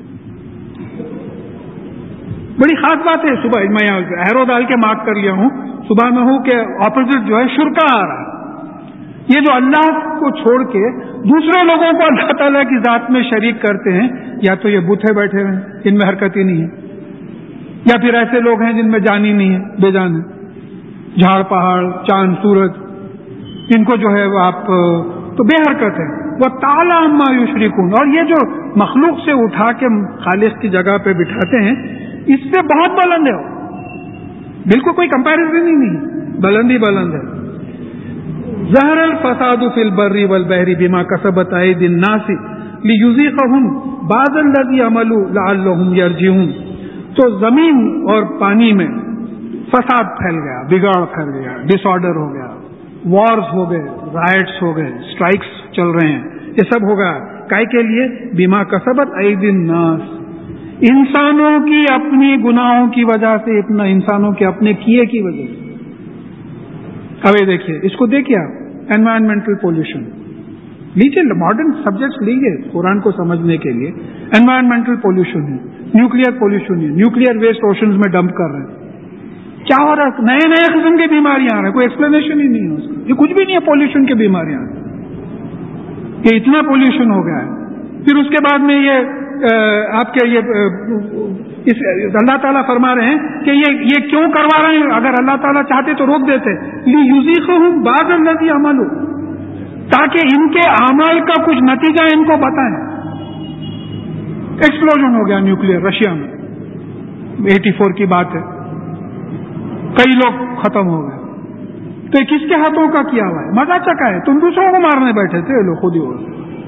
بڑی خاص بات ہے. صبح میں ایرو ڈال کے مارک کر لیا ہوں، صبح میں ہوں کہ اپوزٹ جو ہے شرکا آ رہا ہے. یہ جو اللہ کو چھوڑ کے دوسرے لوگوں کو اللہ تعالیٰ کی ذات میں شریک کرتے ہیں، یا تو یہ بت بیٹھے ہوئے ہیں ان میں حرکت ہی نہیں ہے، یا پھر ایسے لوگ ہیں جن میں جان ہی نہیں ہے، بے جان ہے. جھاڑ پہاڑ، چاند، سورج، ان کو جو ہے وہ آپ تو بے حرکت ہے. وہ تعالیٰ عما یشرکون، اور یہ جو مخلوق سے اٹھا کے خالق کی جگہ پہ بٹھاتے ہیں اس سے بہت بلند ہے، بالکل کوئی کمپیریزن ہی نہیں، بلند ہی بلند ہے. ظہر الفساد فی البر والبحر بما کسبت ایدی الناس لیذیقہم بعض الذی عملوا لعلہم یرجعون. تو زمین اور پانی میں فساد پھیل گیا، بگاڑ پھیل گیا، ڈس آرڈر ہو گیا، وارز ہو گئے، رائٹس ہو گئے، اسٹرائکس چل رہے ہیں، یہ سب ہو گیا. کائے کے لیے؟ بما کسبت ایدی الناس، انسانوں کی اپنی گناہوں کی وجہ سے، اتنا انسانوں کے اپنے کیے کی وجہ سے. اب یہ دیکھیے، اس کو دیکھیے آپ، انوائرمنٹل پولوشن لیجیے، ماڈرن سبجیکٹس لیجیے قرآن کو سمجھنے کے لیے. انوائرمنٹل پولوشن ہے، نیوکلیئر پولوشن ہے، نیوکلیئر ویسٹ اوشنز میں ڈمپ کر رہے ہیں. کیا ہو رہا ہے؟ نئے نئے قسم کی بیماریاں آ رہے ہیں، کوئی ایکسپلینیشن ہی نہیں ہے اس کا. یہ کچھ بھی نہیں ہے، پولوشن کی بیماریاں، یہ اتنا پولوشن ہو گیا ہے. پھر اس کے بعد میں یہ آپ کے یہ اس اللہ تعالیٰ فرما رہے ہیں کہ یہ یہ کیوں کروا رہے ہیں؟ اگر اللہ تعالیٰ چاہتے تو روک دیتے. لیذیقہم بعض الذی عملوا، تاکہ ان کے اعمال کا کچھ نتیجہ ان کو بتائیں. ایکسپلوژن ہو گیا نیوکلیئر رشیا میں، ایٹی فور کی بات ہے، کئی لوگ ختم ہو گئے. تو یہ کس کے ہاتھوں کا کیا ہوا ہے؟ مزہ چکا ہے، تم دوسروں کو مارنے بیٹھے تھے لوگ خود ہی ہو.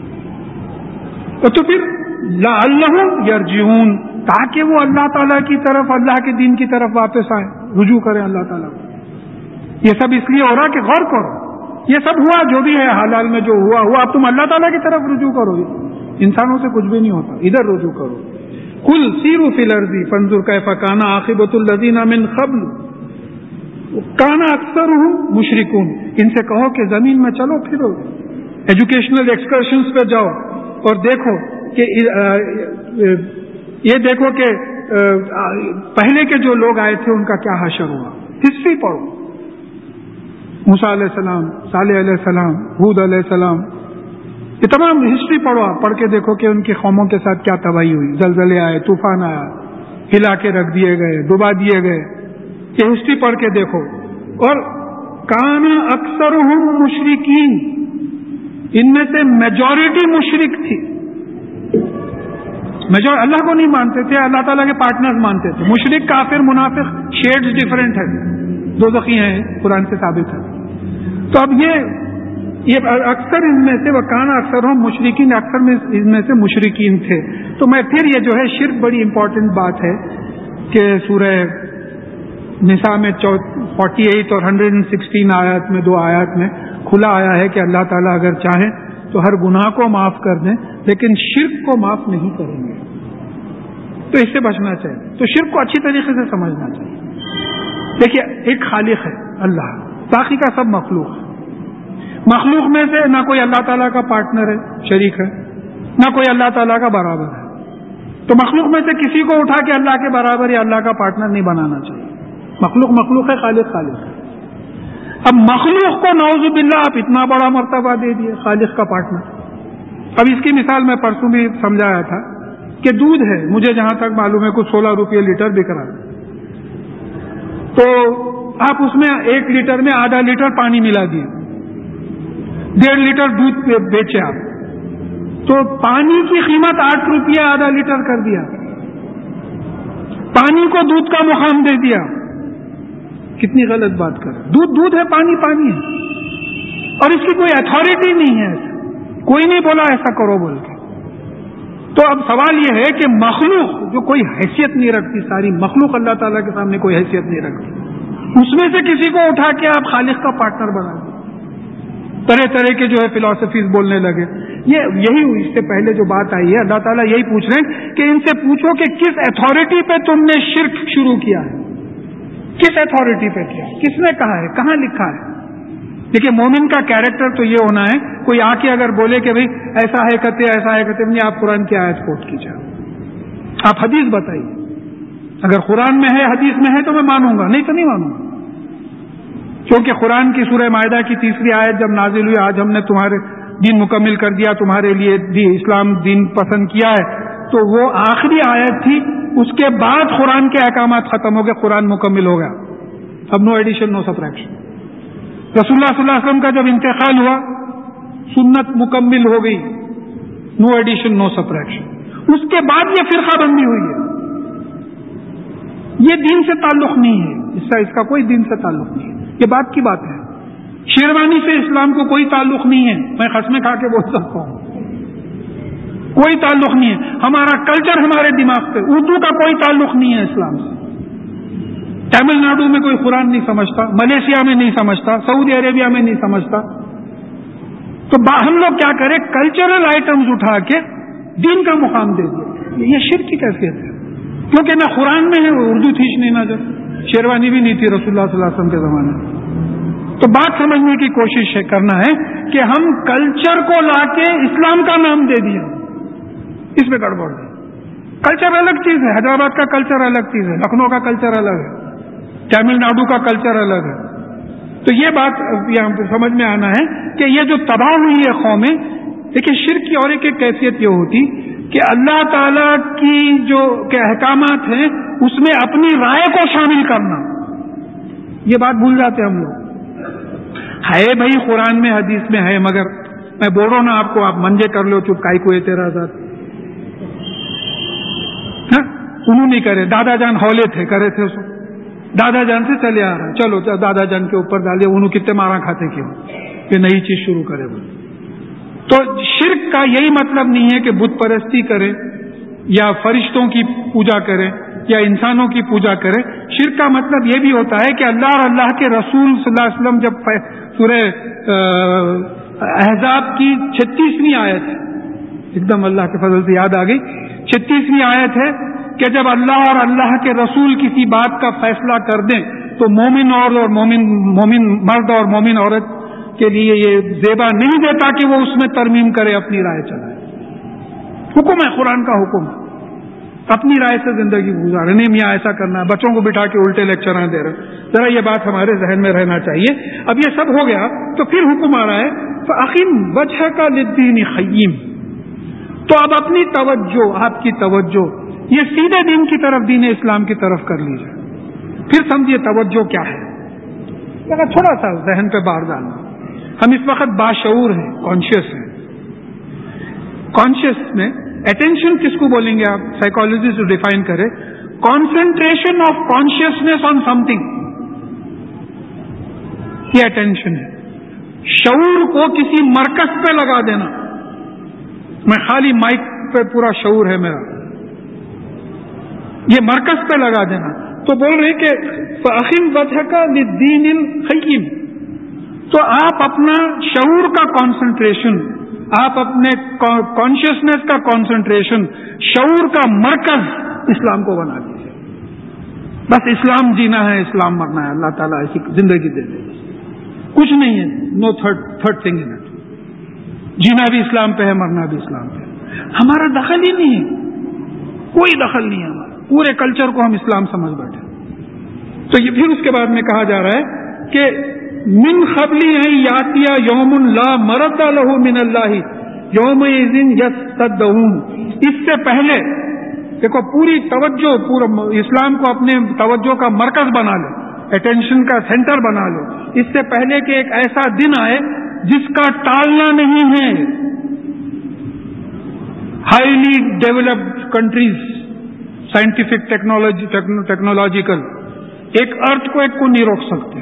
تو پھر لعلہم یرجعون، تاکہ وہ اللہ تعالیٰ کی طرف، اللہ کے دین کی طرف واپس آئیں، رجوع کریں اللہ تعالیٰ کو. یہ سب اس لیے ہو رہا کہ غور کرو، یہ سب ہوا جو بھی ہے حلال میں جو ہوا ہوا، اب تم اللہ تعالیٰ کی طرف رجوع کرو. انسانوں سے کچھ بھی نہیں ہوتا، ادھر رجوع کرو. قل سیروا فی الارض فانظروا کیف کان عاقبۃ الذین من قبل کان اکثرهم مشرکون. ان سے کہو کہ زمین میں چلو پھرو، ایجوکیشنل ایکسکرشنز پہ جاؤ اور دیکھو کہ یہ دیکھو کہ پہلے کے جو لوگ آئے تھے ان کا کیا حشر ہوا. ہسٹری پڑھو، موسیٰ علیہ السلام، صالح علیہ السلام، ہود علیہ السلام، یہ تمام ہسٹری پڑھو آپ، پڑھ کے دیکھو کہ ان کی قوموں کے ساتھ کیا تباہی ہوئی. زلزلے آئے، طوفان آیا، ہلا کے رکھ دیے گئے، ڈبا دیے گئے. یہ ہسٹری پڑھ کے دیکھو. اور کان اکثرہم مشرکین، ان میں سے میجورٹی مشرک تھی. میجور اللہ کو نہیں مانتے تھے, اللہ تعالیٰ کے پارٹنرز مانتے تھے. مشرک, کافر, منافق شیڈز ڈفرینٹ ہے, دوزخی ہیں, قرآن سے ثابت ہے. تو اب یہ یہ اکثر ان میں سے وکانا اکثر ہوں مشرکین, اکثر میں ان میں سے مشرکین تھے. تو میں پھر یہ جو ہے شرک بڑی امپورٹنٹ بات ہے کہ سورہ نساء میں فورٹی ایٹ اور ہنڈریڈ اینڈ سکسٹین آیات میں, دو آیات میں کھلا آیا ہے کہ اللہ تعالیٰ اگر چاہیں تو ہر گناہ کو معاف کر دیں, لیکن شرک کو معاف نہیں کریں گے. تو اس سے بچنا چاہیے. تو شرک کو اچھی طریقے سے سمجھنا چاہیے. دیکھیے, ایک خالق ہے اللہ, باقی کا سب مخلوق ہے. مخلوق میں سے نہ کوئی اللہ تعالیٰ کا پارٹنر ہے, شریک ہے, نہ کوئی اللہ تعالیٰ کا برابر ہے. تو مخلوق میں سے کسی کو اٹھا کے اللہ کے برابر یا اللہ کا پارٹنر نہیں بنانا چاہیے. مخلوق مخلوق ہے, خالق خالق ہے. اب مخلوق کو نعوذ باللہ آپ اتنا بڑا مرتبہ دے دیے, خالق کا پارٹنر. اب اس کی مثال میں پرسوں بھی سمجھایا تھا کہ دودھ ہے, مجھے جہاں تک معلوم ہے کچھ سولہ روپے لیٹر بک رہا ہے, تو آپ اس میں ایک لیٹر میں آدھا لیٹر پانی ملا دیے, ڈیڑھ لیٹر دودھ بیچے آپ, تو پانی کی قیمت آٹھ روپیہ آدھا لیٹر کر دیا, پانی کو دودھ کا مقام دے دیا. کتنی غلط بات کر. دودھ دودھ ہے, پانی پانی ہے, اور اس کی کوئی اتھارٹی نہیں ہے, کوئی نہیں بولا ایسا کرو بول کے. تو اب سوال یہ ہے کہ مخلوق جو کوئی حیثیت نہیں رکھتی, ساری مخلوق اللہ تعالیٰ کے سامنے کوئی حیثیت نہیں رکھتی, اس میں سے کسی کو اٹھا کے آپ خالق کا پارٹنر بنا دیں. طرح طرح کے جو ہے فلاسفیز بولنے لگے. یہ یہی اس سے پہلے جو بات آئی ہے, اللہ تعالیٰ یہی پوچھ رہے ہیں کہ ان سے پوچھو کہ کس اتھارٹی پہ تم نے شرک شروع کیا ہے, کس اتھارٹی پہ کیا, کس نے کہا ہے, کہاں لکھا ہے. دیکھیے, مومن کا کیریکٹر تو یہ ہونا ہے, کوئی آ کے اگر بولے کہ بھئی ایسا ہے کہتے ایسا ہے کہتے, نہیں, آپ قرآن کی آیت کوٹ کیجیے, آپ حدیث بتائیے. اگر قرآن میں ہے, حدیث میں ہے تو میں مانوں گا, نہیں تو نہیں مانوں گا. کیونکہ قرآن کی سورہ مائدہ کی تیسری آیت جب نازل ہوئی, آج ہم نے تمہارے دین مکمل کر دیا, تمہارے لیے دی اسلام دین پسند کیا ہے, تو وہ آخری آیت تھی. اس کے بعد قرآن کے احکامات ختم ہو گئے, قرآن مکمل ہو گیا. اب نو ایڈیشن نو سبٹریکشن. رسول اللہ صلی اللہ علیہ وسلم کا جب انتقال ہوا, سنت مکمل ہو گئی, نو ایڈیشن نو سبٹریکشن. اس کے بعد یہ فرقہ بندی ہوئی ہے. یہ دین سے تعلق نہیں ہے, اس کا اس کا کوئی دین سے تعلق نہیں ہے. یہ بات کی بات ہے. شیروانی سے اسلام کو کوئی تعلق نہیں ہے, میں قسمیں کھا کے بول سکتا ہوں, کوئی تعلق نہیں ہے. ہمارا کلچر ہمارے دماغ پہ, اردو کا کوئی تعلق نہیں ہے اسلام سے. تمل ناڈو میں کوئی قرآن نہیں سمجھتا, ملیشیا میں نہیں سمجھتا, سعودی عربیہ میں نہیں سمجھتا. تو ہم لوگ کیا کریں, کلچرل آئٹمز اٹھا کے دین کا مقام دے دیا. یہ شرک کی کیفیت ہے, کیونکہ نہ قرآن میں ہے, اردو تھیچ نہیں نہ جب شیروانی بھی نہیں تھی رسول اللہ صلی اللہ علیہ وسلم کے زمانے میں. تو بات سمجھنے کی کوشش کرنا ہے کہ ہم کلچر کو لا کے اسلام کا نام دے دیا, اس میں گڑبڑ ہے. کلچر الگ چیز ہے, حیدرآباد کا کلچر الگ چیز ہے, لکھنؤ کا کلچر الگ ہے, تمل ناڈو کا کلچر الگ ہے. تو یہ بات یہاں سمجھ میں آنا ہے کہ یہ جو تباہ ہوئی ہے قومیں. دیکھیے, شرک کی اور ایک کیفیت یہ ہوتی کہ اللہ تعالی کی جو کہ احکامات ہیں اس میں اپنی رائے کو شامل کرنا, یہ بات بھول جاتے ہم لوگ. ہے بھائی قرآن میں حدیث میں ہے, مگر میں بول رہا ہوں نا آپ کو, آپ منجے کر لو, چپ کائی کو اعتراضات انہوں نہیں کرے. دادا جان ہولے تھے, کرے تھے, اس دادا جان سے چلے آ رہا ہے, چلو دادا جان کے اوپر ڈالے, انہوں کتنے مارا کھاتے کیوں کہ نئی چیز شروع کرے وہ. تو شرک کا یہی مطلب نہیں ہے کہ بت پرستی کرے یا فرشتوں کی پوجا کرے یا انسانوں کی پوجا کرے. شرک کا مطلب یہ بھی ہوتا ہے کہ اللہ اور اللہ کے رسول صلی اللہ علیہ وسلم, جب سورہ احزاب کی چھتیسویں آیت ہے, ایک دم اللہ کے فضل سے یاد آ گئی, چھتیسویں آیت ہے کہ جب اللہ اور اللہ کے رسول کسی بات کا فیصلہ کر دیں تو مومن اور مومن مومن مرد اور مومن عورت کے لیے یہ زیبا نہیں دیتا کہ وہ اس میں ترمیم کرے, اپنی رائے چلائے. حکم ہے, قرآن کا حکم ہے, اپنی رائے سے زندگی گزارے. نہیں میاں ایسا کرنا ہے, بچوں کو بٹھا کے الٹے لیکچر دے رہے. ذرا یہ بات ہمارے ذہن میں رہنا چاہیے. اب یہ سب ہو گیا تو پھر حکم آ رہا ہے فَأَقِمْ وَجْهَكَ لِلدِّينِ قَيِّمٍ. تو اب اپنی توجہ, آپ کی توجہ یہ سیدھے دین کی طرف, دین اسلام کی طرف کر لیجیے. پھر سمجھیے توجہ کیا ہے. تھوڑا سا ذہن پہ بار ڈالنا. ہم اس وقت باشعور ہیں, کانشیس ہیں, کانشیس میں اٹینشن کس کو بولیں گے آپ؟ سائیکالوجی سے ڈیفائن کرے concentration of consciousness on something, یہ اٹینشن ہے. شعور کو کسی مرکز پہ لگا دینا. میں خالی مائک پہ پورا شعور ہے میرا، یہ مرکز پہ لگا دینا. تو بول رہے کہ فَأَخِمْ وَجْهَكَ لِلدِّينِ الْقَيِّمِ، تو آپ اپنا شعور کا کانسنٹریشن، آپ اپنے کانشیسنیس کا کانسنٹریشن، شعور کا مرکز اسلام کو بنا دیجیے. بس اسلام جینا ہے، اسلام مرنا ہے، اللہ تعالیٰ ایسی زندگی دے دے، کچھ نہیں ہے. No third third thing in it. جینا بھی اسلام پہ ہے، مرنا بھی اسلام پہ ہے. ہمارا دخل ہی نہیں ہے، کوئی دخل نہیں ہے ہمارا. پورے کلچر کو ہم اسلام سمجھ بیٹھے. تو یہ پھر اس کے بعد میں کہا جا رہا ہے کہ من قبلی ہے یاتیا یوم لا مرد لہ من اللہ یومئذ یصدعون. اس سے پہلے دیکھو پوری توجہ، پورا اسلام کو اپنے توجہ کا مرکز بنا لو، اٹینشن کا سینٹر بنا لو. اس سے پہلے کہ ایک ایسا دن آئے جس کا ٹالنا نہیں ہے. Highly developed countries scientific technology technological ایک ارتھ کو ایک کو نہیں روک سکتے.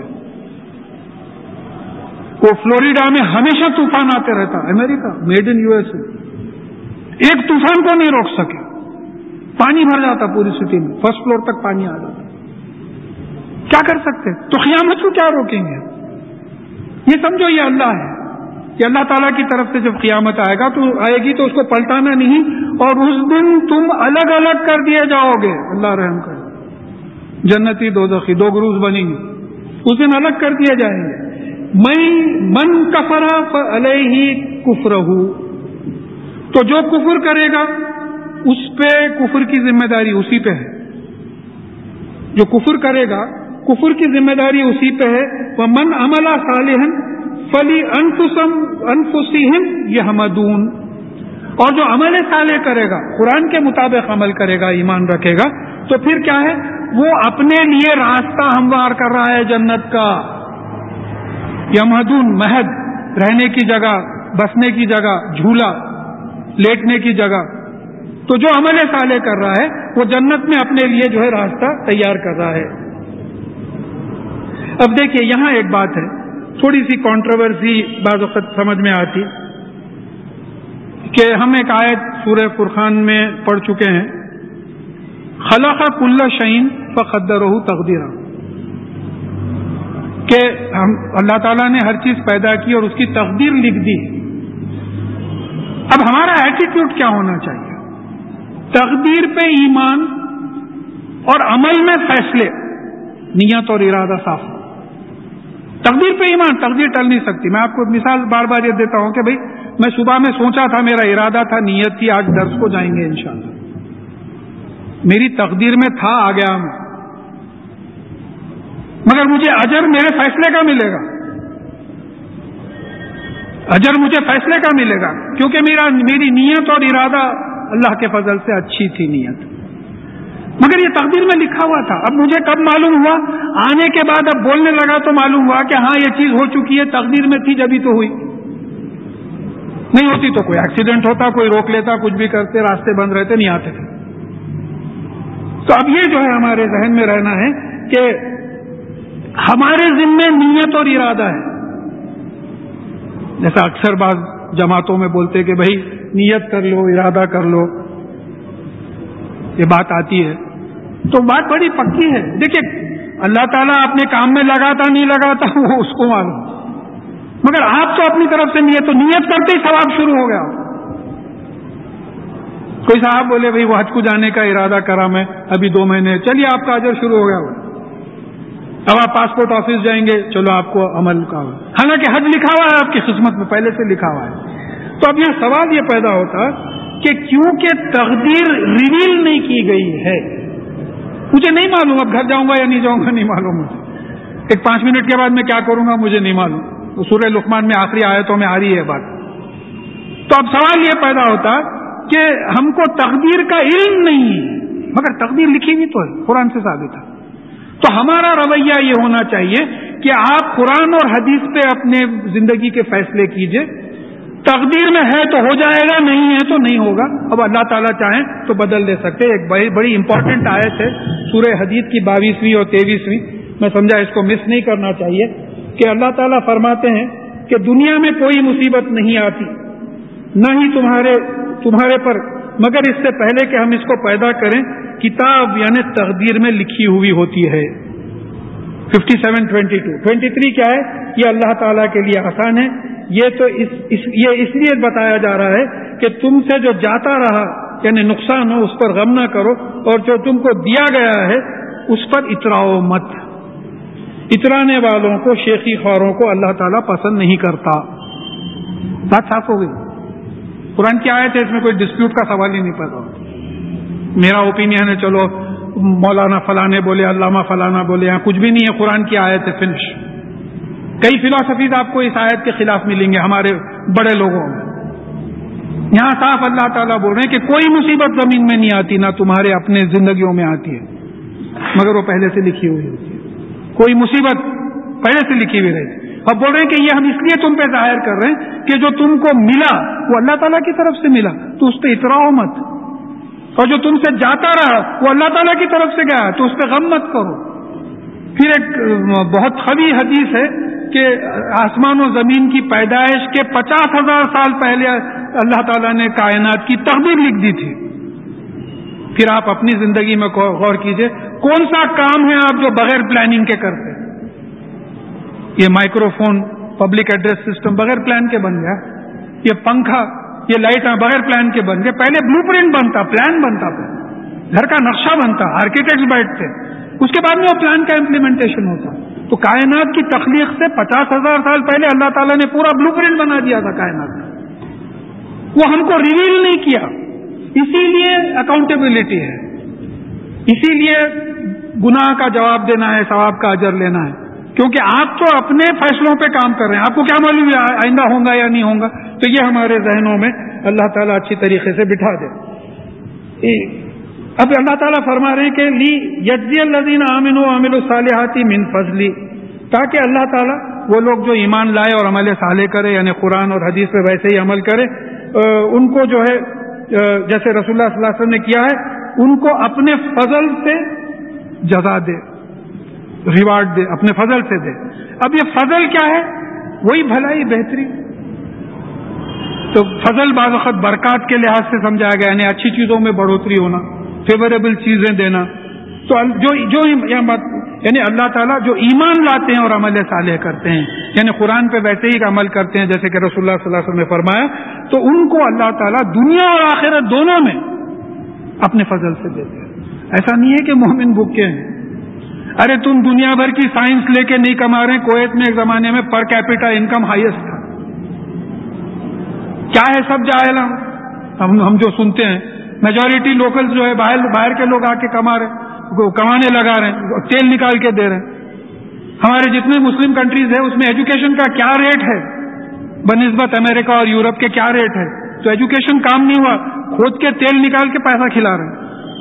وہ فلوریڈا میں ہمیشہ طوفان آتے رہتا، America made in U S A, ایک طوفان کو نہیں روک سکے. پانی بھر جاتا پوری سٹی میں، فرسٹ فلور تک پانی آ جاتا. کیا کر سکتے؟ تو قیامت کو کیا روکیں گے؟ یہ سمجھو یہ اللہ ہے کہ اللہ تعالیٰ کی طرف سے جب قیامت آئے گا تو آئے گی تو اس کو پلٹانا نہیں، اور اس دن تم الگ الگ کر دیے جاؤ گے. اللہ رحم کرے. جنتی دوزخی دو گروز بنیں گے، اس دن الگ کر دیے جائیں گے. میں من کفر فعلیہ کفرہ، تو جو کفر کرے گا اس پہ کفر کی ذمہ داری اسی پہ ہے. جو کفر کرے گا کفر کی ذمہ داری اسی پہ ہے. ومن عمل صالحا فَلِأَنفُسِهِمْ يَحْمَدُونَ، اور جو عمل صالح کرے گا، قرآن کے مطابق عمل کرے گا، ایمان رکھے گا، تو پھر کیا ہے؟ وہ اپنے لیے راستہ ہموار کر رہا ہے جنت کا. یمہدون، مہد، رہنے کی جگہ، بسنے کی جگہ، جھولا، لیٹنے کی جگہ. تو جو عمل صالح کر رہا ہے وہ جنت میں اپنے لیے جو ہے راستہ تیار کر رہا ہے. اب دیکھیے یہاں ایک بات ہے، تھوڑی سی کنٹروورسی بعض وقت سمجھ میں آتی کہ ہم ایک آیت سورہ فرقان میں پڑھ چکے ہیں، خلق کل شیء فقدرہ تقدیرا، کہ ہم اللہ تعالیٰ نے ہر چیز پیدا کی اور اس کی تقدیر لکھ دی. اب ہمارا ایٹیٹیوڈ کیا ہونا چاہیے؟ تقدیر پہ ایمان اور عمل میں فیصلے، نیت اور ارادہ صاف. تقدیر پہ ایمان، تقدیر ٹل نہیں سکتی. میں آپ کو مثال بار بار یہ دیتا ہوں کہ بھائی میں صبح میں سوچا تھا، میرا ارادہ تھا، نیت تھی، آج درس کو جائیں گے انشاءاللہ. میری تقدیر میں تھا، آ گیا میں، مگر مجھے اجر میرے فیصلے کا ملے گا. اجر مجھے فیصلے کا ملے گا کیونکہ میرا میری نیت اور ارادہ اللہ کے فضل سے اچھی تھی نیت، مگر یہ تقدیر میں لکھا ہوا تھا. اب مجھے کب معلوم ہوا؟ آنے کے بعد اب بولنے لگا تو معلوم ہوا کہ ہاں یہ چیز ہو چکی ہے، تقدیر میں تھی جبھی تو ہوئی. نہیں ہوتی تو کوئی ایکسیڈنٹ ہوتا، کوئی روک لیتا، کچھ بھی کرتے، راستے بند رہتے، نہیں آتے تھے. تو اب یہ جو ہے ہمارے ذہن میں رہنا ہے کہ ہمارے ذمے نیت اور ارادہ ہے. جیسا اکثر بعض جماعتوں میں بولتے کہ بھائی نیت کر لو، ارادہ کر لو، یہ بات آتی ہے تو بات بڑی پکی ہے. دیکھیے اللہ تعالیٰ اپنے کام میں لگاتا نہیں لگاتا وہ اس کو معلوم، مگر آپ تو اپنی طرف سے نیت، تو نیت کرتے ہی ثواب شروع ہو گیا. کوئی صاحب بولے بھائی وہ حج کو جانے کا ارادہ کرا میں ابھی دو مہینے، چلیے آپ کا اجر شروع ہو گیا. اب آپ پاسپورٹ آفس جائیں گے، چلو آپ کو عمل کا، حالانکہ حج لکھا ہوا ہے آپ کی قسمت میں، پہلے سے لکھا ہوا ہے. تو اب یہاں سوال یہ پیدا ہوتا کہ کیونکہ تقدیر ریویل نہیں کی گئی ہے، مجھے نہیں معلوم اب گھر جاؤں گا یا نہیں جاؤں گا، نہیں معلوم مجھے، ایک پانچ منٹ کے بعد میں کیا کروں گا مجھے نہیں معلوم. تو سورہ لقمان میں آخری آیتوں میں آ رہی ہے بات. تو اب سوال یہ پیدا ہوتا کہ ہم کو تقدیر کا علم نہیں، مگر تقدیر لکھی ہوئی تو ہے، قرآن سے ثابت ہے. تو ہمارا رویہ یہ ہونا چاہیے کہ آپ قرآن اور حدیث پہ اپنے زندگی کے فیصلے کیجئے، تقدیر میں ہے تو ہو جائے گا، نہیں ہے تو نہیں ہوگا. اب اللہ تعالیٰ چاہیں تو بدل دے سکتے. ایک بڑی بڑی امپورٹنٹ آیت ہے سورہ حدید کی بائیسویں اور تیئیسویں، میں سمجھا اس کو مس نہیں کرنا چاہیے، کہ اللہ تعالیٰ فرماتے ہیں کہ دنیا میں کوئی مصیبت نہیں آتی نہ ہی تمہارے تمہارے پر مگر اس سے پہلے کہ ہم اس کو پیدا کریں کتاب یعنی تقدیر میں لکھی ہوئی ہوتی ہے. Fifty seven twenty two twenty three کیا ہے؟ یہ اللہ تعالیٰ کے لیے آسان ہے. یہ تو اس, اس یہ اس لیے بتایا جا رہا ہے کہ تم سے جو جاتا رہا یعنی نقصان ہو اس پر غم نہ کرو، اور جو تم کو دیا گیا ہے اس پر اتراؤ مت. اترانے والوں کو، شیخی خواروں کو اللہ تعالیٰ پسند نہیں کرتا. بات صاف ہو گئی. قرآن کی آیت ہے، اس میں کوئی ڈسپیوٹ کا سوال ہی نہیں پیدا ہوتا. میرا اوپینین ہے، چلو مولانا فلانے بولے، علامہ فلانا بولے، یہاں کچھ بھی نہیں ہے، قرآن کی آیت ہے، فنش. کئی فلاسفیز آپ کو اس آیت کے خلاف ملیں گے ہمارے بڑے لوگوں میں. یہاں صاف اللہ تعالیٰ بول رہے ہیں کہ کوئی مصیبت زمین میں نہیں آتی، نہ تمہارے اپنے زندگیوں میں آتی ہے، مگر وہ پہلے سے لکھی ہوئی ہوتی ہے. کوئی مصیبت پہلے سے لکھی ہوئی رہتی. اب بول رہے ہیں کہ یہ ہم اس لیے تم پہ ظاہر کر رہے ہیں کہ جو تم کو ملا وہ اللہ تعالیٰ کی طرف سے ملا، تو اس پہ اتراؤ مت. اور جو تم سے جاتا رہا وہ اللہ تعالیٰ کی طرف سے گیا تو اس پہ غم مت کرو. پھر ایک بہت قوی حدیث ہے کہ آسمان و زمین کی پیدائش کے پچاس ہزار سال پہلے اللہ تعالیٰ نے کائنات کی تقدیر لکھ دی تھی. پھر آپ اپنی زندگی میں غور کیجئے، کون سا کام ہے آپ جو بغیر پلاننگ کے کرتے؟ یہ microphone, public address system بغیر پلان کے بن گیا. یہ پنکھا، یہ لائٹاں بغیر پلان کے بن گئے. پہلے بلو پرنٹ بنتا، پلان بنتا، گھر کا نقشہ بنتا، آرکیٹیکٹس بیٹھتے، اس کے بعد میں وہ پلان کا امپلیمنٹیشن ہوتا. تو کائنات کی تخلیق سے پچاس ہزار سال پہلے اللہ تعالیٰ نے پورا بلو پرنٹ بنا دیا تھا کائنات کا. وہ ہم کو ریویل نہیں کیا. اسی لیے اکاؤنٹیبلٹی ہے، اسی لیے گناہ کا جواب دینا ہے، ثواب کا اجر لینا ہے. کیونکہ آپ تو اپنے فیصلوں پہ کام کر رہے ہیں، آپ کو کیا معلوم ہے آئندہ ہوگا یا نہیں ہوگا. تو یہ ہمارے ذہنوں میں اللہ تعالیٰ اچھی طریقے سے بٹھا دے. اب اللہ تعالیٰ فرما رہے ہیں کہ لی یجزی الذین آمنوا وعملوا الصالحات من فضلی، تاکہ اللہ تعالیٰ وہ لوگ جو ایمان لائے اور عمل صالح کرے، یعنی قرآن اور حدیث پہ ویسے ہی عمل کرے، ان کو جو ہے جیسے رسول اللہ صلی اللہ علیہ وسلم نے کیا ہے، ان کو اپنے فضل سے جزا دے، ریوارڈ دے، اپنے فضل سے دے. اب یہ فضل کیا ہے؟ وہی بھلائی، بہتری. تو فضل بعض وقت برکات کے لحاظ سے سمجھایا گیا، یعنی اچھی چیزوں میں بڑھوتری ہونا، فیوریبل چیزیں دینا. تو جو جو یعنی اللہ تعالیٰ جو ایمان لاتے ہیں اور عمل صالح کرتے ہیں، یعنی قرآن پہ ویسے ہی عمل کرتے ہیں جیسے کہ رسول اللہ صلی اللہ علیہ وسلم نے فرمایا، تو ان کو اللہ تعالیٰ دنیا اور آخرت دونوں میں اپنے فضل سے دیتے ہیں. ایسا نہیں ہے کہ مومن بھوکے ہیں. ارے تم دنیا بھر کی سائنس لے کے نہیں کما رہے. کویت میں ایک زمانے میں پر کیپیٹا انکم ہائیسٹ تھا. کیا ہے سب جاہل ہم ہم جو سنتے ہیں. میجورٹی لوکل جو ہے باہر باہر کے لوگ آ کے کما رہے، کمانے لگا رہے ہیں، تیل نکال کے دے رہے ہیں. ہمارے جتنے مسلم کنٹریز ہیں اس میں ایجوکیشن کا کیا ریٹ ہے بنسبت امریکہ اور یورپ کے؟ کیا ریٹ ہے؟ تو ایجوکیشن کام نہیں ہوا، کھود کے تیل نکال کے پیسہ کھلا رہے ہیں.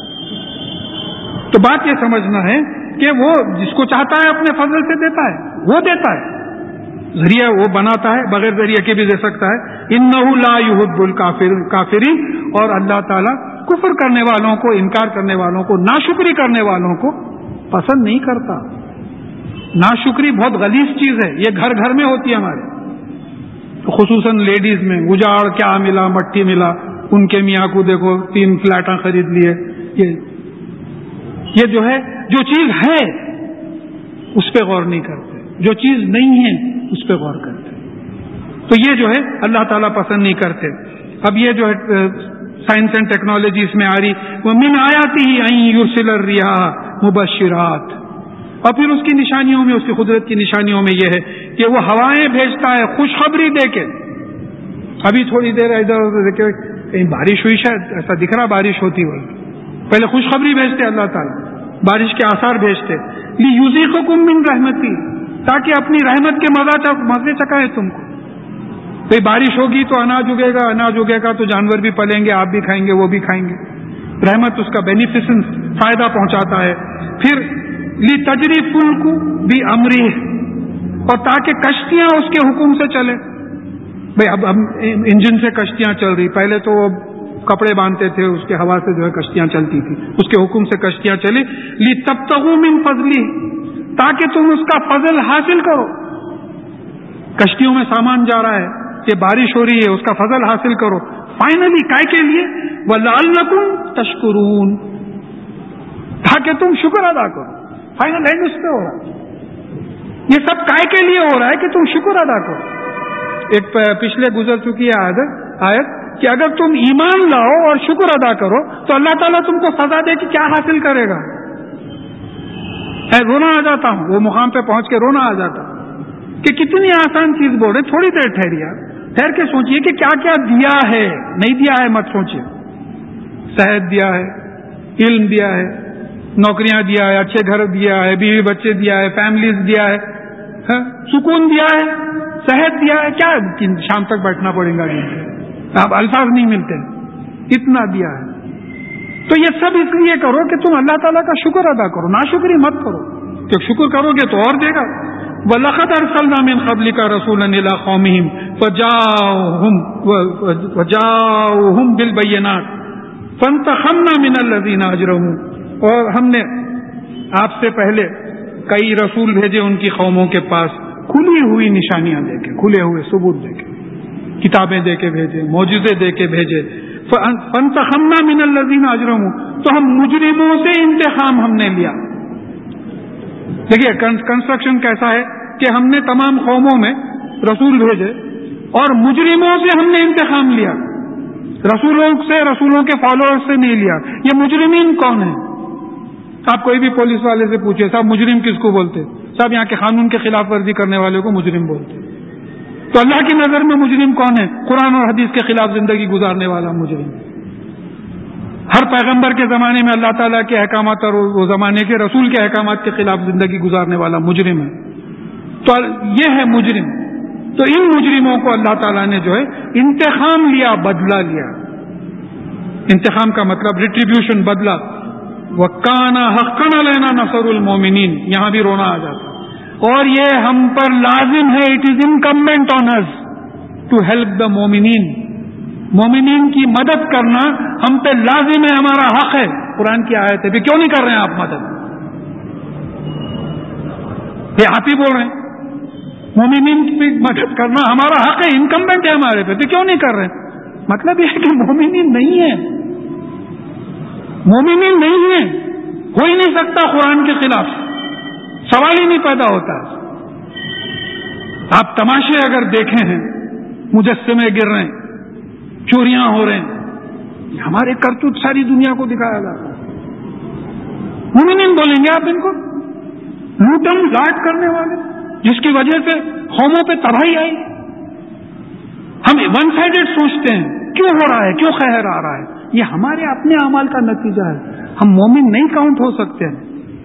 تو بات یہ سمجھنا ہے کہ وہ جس کو چاہتا ہے اپنے فضل سے دیتا ہے، وہ دیتا ہے، ذریعہ وہ بناتا ہے، بغیر ذریعے کے بھی دے سکتا ہے. انہ لا یحب الکافرین، اور اللہ تعالیٰ کفر کرنے والوں کو، انکار کرنے والوں کو، ناشکری کرنے والوں کو پسند نہیں کرتا. ناشکری بہت غلیظ چیز ہے، یہ گھر گھر میں ہوتی ہے ہمارے، خصوصاً لیڈیز میں. اجاڑ کیا ملا، مٹی ملا، ان کے میاں کو دیکھو تین فلیٹاں خرید لیے. یہ یہ جو ہے، جو چیز ہے اس پہ غور نہیں کرتے، جو چیز نہیں ہے اس پہ غور کرتے. تو یہ جو ہے اللہ تعالیٰ پسند نہیں کرتے. اب یہ جو ہے سائنس اینڈ ٹیکنالوجی اس میں آ رہی، وہ من آیاتی ان یرسل الرياح مبشرات، اور پھر اس کی نشانیوں میں، اس کی قدرت کی نشانیوں میں یہ ہے کہ وہ ہوائیں بھیجتا ہے خوشخبری دے کے. ابھی تھوڑی دیر ادھر ادھر دیکھے کہیں بارش ہوئی، شاید ایسا دکھ رہا بارش ہوتی ہوئی. پہلے خوشخبری بھیجتے اللہ تعالیٰ، بارش کے آثار بھیجتے. لیذیقکم من رحمتی، تاکہ اپنی رحمت کے مزہ مزے چکائے تم کو. بھئی بارش ہوگی تو اناج اگے گا، اناج اگے گا تو جانور بھی پلیں گے، آپ بھی کھائیں گے، وہ بھی کھائیں گے. رحمت اس کا بینیفیسنس، فائدہ پہنچاتا ہے. پھر لتجری فلک بامرہ، اور تاکہ کشتیاں اس کے حکم سے چلے. بھائی اب ہم انجن سے کشتیاں چل رہی، پہلے تو کپڑے باندھتے تھے، اس کے ہوا سے جو ہے کشتیاں چلتی تھی، اس کے حکم سے کشتیاں چلی، لِتَبْتَغُوا مِن فَضْلِهِ، تاکہ تم اس کا فضل حاصل کرو. کشتیوں میں سامان جا رہا ہے، یہ بارش ہو رہی ہے، اس کا فضل حاصل کرو. فائنلی کائے کے لیے وَلَعَلَّكُمْ تَشْكُرُونَ، تاکہ تم شکر ادا کرو. فائنل اینڈ اس پہ ہو رہا ہے، یہ سب کائے کے لیے ہو رہا ہے کہ تم شکر ادا کرو. ایک پچھلے گزر چکی ہے آیت کہ اگر تم ایمان لاؤ اور شکر ادا کرو تو اللہ تعالیٰ تم کو سزا دے کہ کیا حاصل کرے گا. میں رونا آ جاتا ہوں، وہ مقام پہ پہنچ کے رونا آ جاتا ہوں کہ کتنی آسان چیز بول رہے. تھوڑی دیر ٹھہریے، ٹھہر کے سوچئے کہ کیا کیا دیا ہے، نہیں دیا ہے مت سوچئے. صحت دیا ہے، علم دیا ہے، نوکریاں دیا ہے، اچھے گھر دیا ہے، بیوی بچے دیا ہے، فیملیز دیا ہے، سکون دیا ہے، صحت دیا ہے. کیا شام تک بیٹھنا پڑے گا؟ اب الفاظ نہیں ملتے، اتنا دیا ہے. تو یہ سب اس لیے کرو کہ تم اللہ تعالیٰ کا شکر ادا کرو، ناشکری مت کرو، کہ شکر کرو گے تو اور دے گا. وَلَقَدْ أَرْسَلْنَا مِنْ قَبْلِكَ رَسُولًا إِلَىٰ قَوْمِهِمْ فَجَاءُوهُمْ بِالْبَيِّنَاتِ فَانْتَقَمْنَا مِنَ الَّذِينَ أَجْرَمُوا، اور ہم نے آپ سے پہلے کئی رسول بھیجے ان کی قوموں کے پاس، کھلی ہوئی نشانیاں دے کے، کھلے ہوئے ثبوت دے کے، کتابیں دے کے بھیجے، معجزے دے کے بھیجے. فَانْتَقَمْنَا مِنَ الَّذِينَ أَجْرَمُوا، تو ہم مجرموں سے انتقام ہم نے لیا. دیکھیے کنسٹرکشن کیسا ہے کہ ہم نے تمام قوموں میں رسول بھیجے اور مجرموں سے ہم نے انتقام لیا، رسولوں سے، رسولوں کے فالوورز سے نہیں لیا. یہ مجرمین کون ہیں؟ آپ کوئی بھی پولیس والے سے پوچھے، صاحب مجرم کس کو بولتے؟ صاحب یہاں کے قانون کے خلاف ورزی کرنے والے کو مجرم بولتے. تو اللہ کی نظر میں مجرم کون ہے؟ قرآن اور حدیث کے خلاف زندگی گزارنے والا مجرم. ہر پیغمبر کے زمانے میں اللہ تعالیٰ کے احکامات اور وہ زمانے کے رسول کے احکامات کے خلاف زندگی گزارنے والا مجرم ہے. تو یہ ہے مجرم. تو ان مجرموں کو اللہ تعالیٰ نے جو ہے انتقام لیا، بدلہ لیا. انتقام کا مطلب ریٹریبیوشن، بدلہ. وَكَانَ حَقًّا عَلَيْنَا نَصْرُ الْمُؤْمِنِينَ، یہاں بھی رونا آ جاتا. اور یہ ہم پر لازم ہے، it is incumbent on us to help the مومنین. مومنین کی مدد کرنا ہم پہ لازم ہے، ہمارا حق ہے. قرآن کی آیت ہے. پھر کیوں نہیں کر رہے ہیں آپ مدد؟ یہ آپ ہی بول رہے ہیں مومنین کی مدد کرنا ہمارا حق ہے، انکمبینٹ ہے ہمارے پہ، پھر کیوں نہیں کر رہے ہیں؟ مطلب یہ ہے کہ مومنین نہیں ہے، مومنین نہیں ہے، ہو ہی نہیں سکتا قرآن کے خلاف، سوال ہی نہیں پیدا ہوتا. آپ تماشے اگر دیکھے ہیں، مجسمے گر رہے ہیں، چوریاں ہو رہے ہیں، ہمارے کرتوت ساری دنیا کو دکھایا جا رہا ہے. مومنین بولیں گے آپ ان کو؟ لوٹم لاٹ کرنے والے، جس کی وجہ سے قوموں پہ تباہی آئی. ہم ون سائیڈڈ سوچتے ہیں، کیوں ہو رہا ہے، کیوں قہر آ رہا ہے؟ یہ ہمارے اپنے اعمال کا نتیجہ ہے. ہم مومن نہیں کاؤنٹ ہو سکتے ہیں،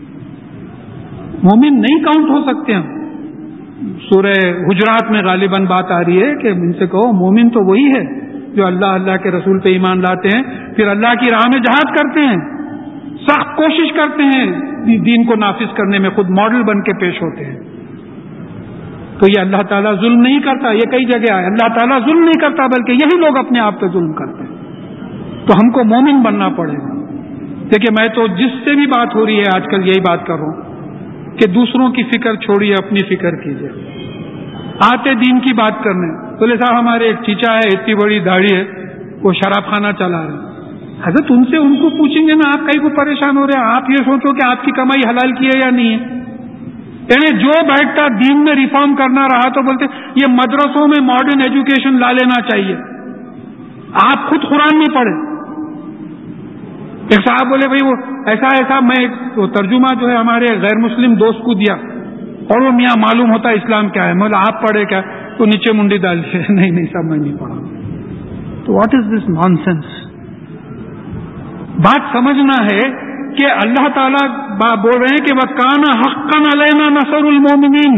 مومن نہیں کاؤنٹ ہو سکتے ہیں. سورہ حجرات میں غالباً بات آ رہی ہے کہ ان سے کہو مومن تو وہی ہے جو اللہ اللہ کے رسول پہ ایمان لاتے ہیں، پھر اللہ کی راہ میں جہاد کرتے ہیں، سخت کوشش کرتے ہیں دین کو نافذ کرنے میں، خود ماڈل بن کے پیش ہوتے ہیں. تو یہ اللہ تعالیٰ ظلم نہیں کرتا. یہ کئی جگہ آئے، اللہ تعالیٰ ظلم نہیں کرتا، بلکہ یہی لوگ اپنے آپ پہ ظلم کرتے ہیں. تو ہم کو مومن بننا پڑے گا. دیکھیے میں تو جس سے بھی بات ہو رہی ہے آج کل یہی بات کر رہا ہوں کہ دوسروں کی فکر چھوڑیے، اپنی فکر کیجیے. آتے دین کی بات کرنے، بولے صاحب ہمارے ایک چیچا ہے، اتنی بڑی داڑھی ہے، وہ شراب خانہ چلا رہے ہیں. حضرت ان سے ان کو پوچھیں گے نا، آپ کہیں کو پریشان ہو رہے ہیں؟ آپ یہ سوچو کہ آپ کی کمائی حلال کی ہے یا نہیں ہے. یعنی جو بیٹھتا دین میں ریفارم کرنا رہا تو بولتے یہ مدرسوں میں ماڈرن ایجوکیشن لا لینا چاہیے. آپ خود قرآن نہیں پڑھے. ایک صاحب بولے بھائی وہ ایسا ایسا، میں وہ ترجمہ جو ہے ہمارے غیر مسلم دوست کو دیا اور وہ میاں معلوم ہوتا ہے اسلام کیا ہے. میں بولا آپ پڑھے کیا؟ تو نیچے منڈی ڈال دی. نہیں نہیں صاحب میں نہیں پڑھا. تو what is this nonsense? بات سمجھنا ہے کہ اللہ تعالیٰ بول رہے ہیں کہ وَكَانَ حَقًّا عَلَيْنَا نَصْرُ الْمُؤْمِنِينَ.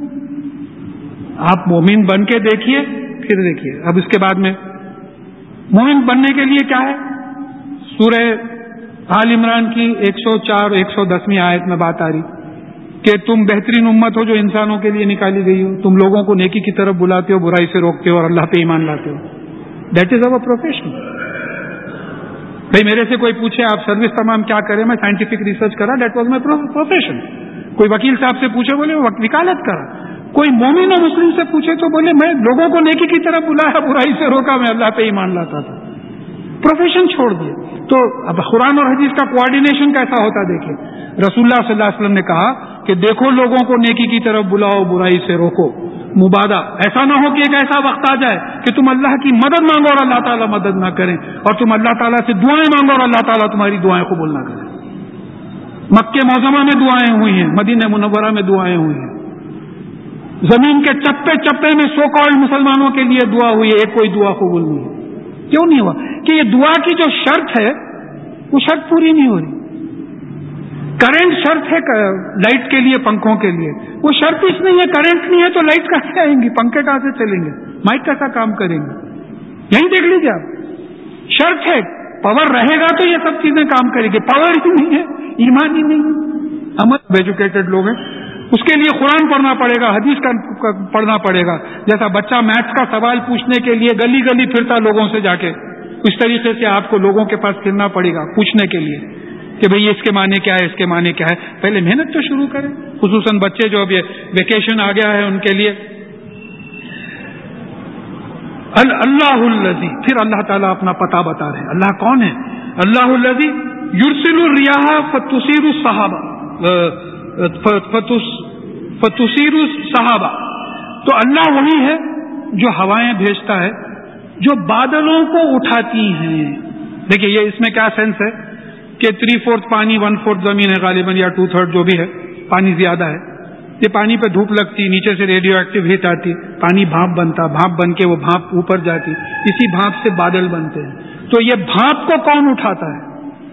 آپ مومن بن کے دیکھیے، پھر دیکھیے. اب اس کے بعد میں مومن بننے کے لیے کیا ہے؟ سورہ آل عمران کی ایک سو چار ایک سو دسویں آیت میں بات آ رہی کہ تم بہترین امت ہو جو انسانوں کے لیے نکالی گئی ہو، تم لوگوں کو نیکی کی طرف بلاتے ہو، برائی سے روکتے ہو اور اللہ پہ ایمان لاتے ہو. That is over profession. بھائی میرے سے کوئی پوچھے آپ سروس تمام کیا کریں، میں سائنٹیفک ریسرچ کرا، دیٹ واز مائی پروفیشن. کوئی وکیل صاحب سے پوچھے بولے وکالت کرا. کوئی مومن و مسلم سے پوچھے تو بولے میں لوگوں کو نیکی کی طرف بلایا، برائی سے روکا، میں اللہ پہ ایمان لاتا تھا. پروفیشن چھوڑ دیا. تو اب قرآن اور حدیث کا کوآرڈینیشن کیسا ہوتا دیکھیں. رسول اللہ صلی اللہ علیہ وسلم نے کہا کہ دیکھو لوگوں کو نیکی کی طرف بلاؤ، برائی سے روکو. مبادہ ایسا نہ ہو کہ ایک ایسا وقت آ جائے کہ تم اللہ کی مدد مانگو اور اللہ تعالیٰ مدد نہ کریں، اور تم اللہ تعالیٰ سے دعائیں مانگو اور اللہ تعالیٰ تمہاری دعائیں قبول نہ کریں. مکہ معظمہ میں دعائیں ہوئی ہیں، مدینہ منورہ میں دعائیں ہوئی ہیں، زمین کے چپے چپے میں سو کالڈ مسلمانوں کے لیے دعا ہوئی ہے، ایک کوئی دعا قبول نہیں ہے. کیوں نہیں ہوا؟ کہ یہ دعا کی جو شرط ہے وہ شرط پوری نہیں ہو رہی. کرنٹ شرط ہے لائٹ کے لیے، پنکھوں کے لیے، وہ شرط اس نہیں ہے. کرنٹ نہیں ہے تو لائٹ کہاں سے آئیں گی، پنکھے کہاں سے چلیں گے، مائک کیسا کام کریں گے؟ یہیں دیکھ لیجیے آپ. شرط ہے، پاور رہے گا تو یہ سب چیزیں کام کریں گے. پاور ہی نہیں ہے، ایمان ہی نہیں ہے. ہم ایجوکیٹڈ لوگ ہیں، اس کے لیے قرآن پڑھنا پڑے گا، حدیث کا پڑھنا پڑے گا. جیسا بچہ میتھس کا سوال پوچھنے کے لیے گلی گلی پھرتا لوگوں سے جا کے، اس طریقے سے آپ کو لوگوں کے پاس پھرنا پڑے گا پوچھنے کے لیے کہ بھئی اس کے معنی کیا ہے، اس کے معنی کیا ہے. پہلے محنت تو شروع کریں، خصوصاً بچے جو اب یہ ویکیشن آ گیا ہے ان کے لیے. اللہ الذی، پھر اللہ تعالیٰ اپنا پتہ بتا رہے ہیں. اللہ کون ہے؟ اللہ الذی یرسل الریاح فتصیر السحابہ فتصیر السحابہ. تو اللہ وہی ہے جو ہوائیں بھیجتا ہے جو بادلوں کو اٹھاتی ہیں. دیکھیے یہ اس میں کیا سینس ہے کہ تھری فورتھ پانی ون فورتھ زمین ہے غالباً، یا ٹو تھرڈ جو بھی ہے، پانی زیادہ ہے. یہ پانی پہ دھوپ لگتی، نیچے سے ریڈیو ایکٹیو ہیٹ آتی، پانی بھاپ بنتا، بھاپ بن کے وہ بھاپ اوپر جاتی، اسی بھاپ سے بادل بنتے ہیں. تو یہ بھاپ کو کون اٹھاتا ہے؟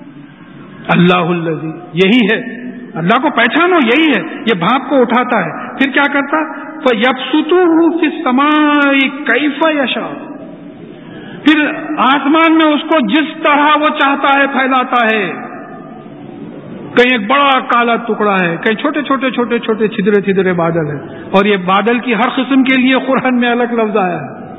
اللہ الذی، یہی ہے. اللہ کو پہچانو، یہی ہے، یہ بھاپ کو اٹھاتا ہے. پھر کیا کرتا؟ فَيَبْسُطُهُ فِي السَّمَاءِ كَيْفَ يَشَاءُ، پھر آسمان میں اس کو جس طرح وہ چاہتا ہے پھیلاتا ہے. کہیں ایک بڑا کالا ٹکڑا ہے، کہیں چھوٹے چھوٹے چھوٹے چھوٹے چھدرے چھدرے بادل ہیں. اور یہ بادل کی ہر قسم کے لیے قرآن میں الگ لفظ آیا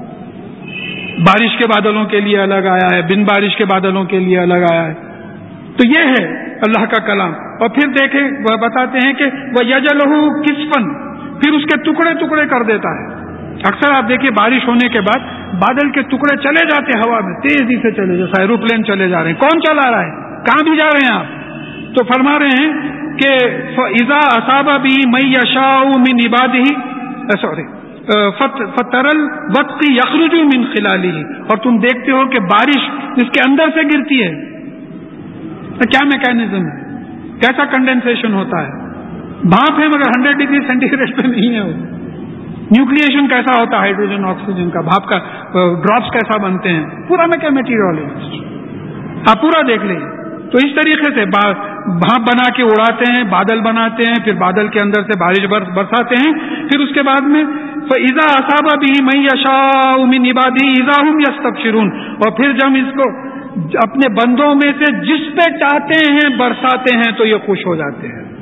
ہے. بارش کے بادلوں کے لیے الگ آیا ہے، بن بارش کے بادلوں کے لیے الگ آیا ہے. تو یہ ہے اللہ کا کلام. اور پھر دیکھیں وہ بتاتے ہیں کہ وہ یجلہ کسفن، پھر اس کے ٹکڑے ٹکڑے کر دیتا ہے. اکثر آپ دیکھیے بارش ہونے کے بعد بادل کے ٹکڑے چلے جاتے ہوا میں، تیزی سے چلے جیسے ایروپلین چلے جا رہے ہیں. کون چلا رہا ہے؟ کہاں بھی جا رہے ہیں آپ؟ تو فرما رہے ہیں کہ اذا اصاب به من یشاء من عباده سوری فترل وقت یخرج من خلاله، اور تم دیکھتے ہو کہ بارش جس کے اندر سے گرتی ہے. تو کیا میکینزم ہے، کیسا کنڈینسیشن ہوتا ہے؟ بھاپ ہے مگر ہنڈریڈ ڈگری سینٹی گریڈ پہ نہیں ہے. وہ نیوکلیشن کیسا ہوتا ہے، ہائیڈروجن آکسیجن کا، بھاپ کا ڈراپس کیسا بنتے ہیں، پورا میں کیا میٹیریل آپ پورا دیکھ لیں. تو اس طریقے سے بھاپ بنا کے اڑاتے ہیں، بادل بناتے ہیں، پھر بادل کے اندر سے بارش برساتے ہیں. پھر اس کے بعد میں فَإِذَا أَصَابَ بِهِ مَن يَشَاءُ مِنْ عِبَادِهِ إِذَا هُمْ يَسْتَبْشِرُونَ، اور پھر جب اس کو اپنے بندوں میں سے جس پہ چاہتے ہیں برساتے ہیں تو یہ خوش ہو جاتے ہیں.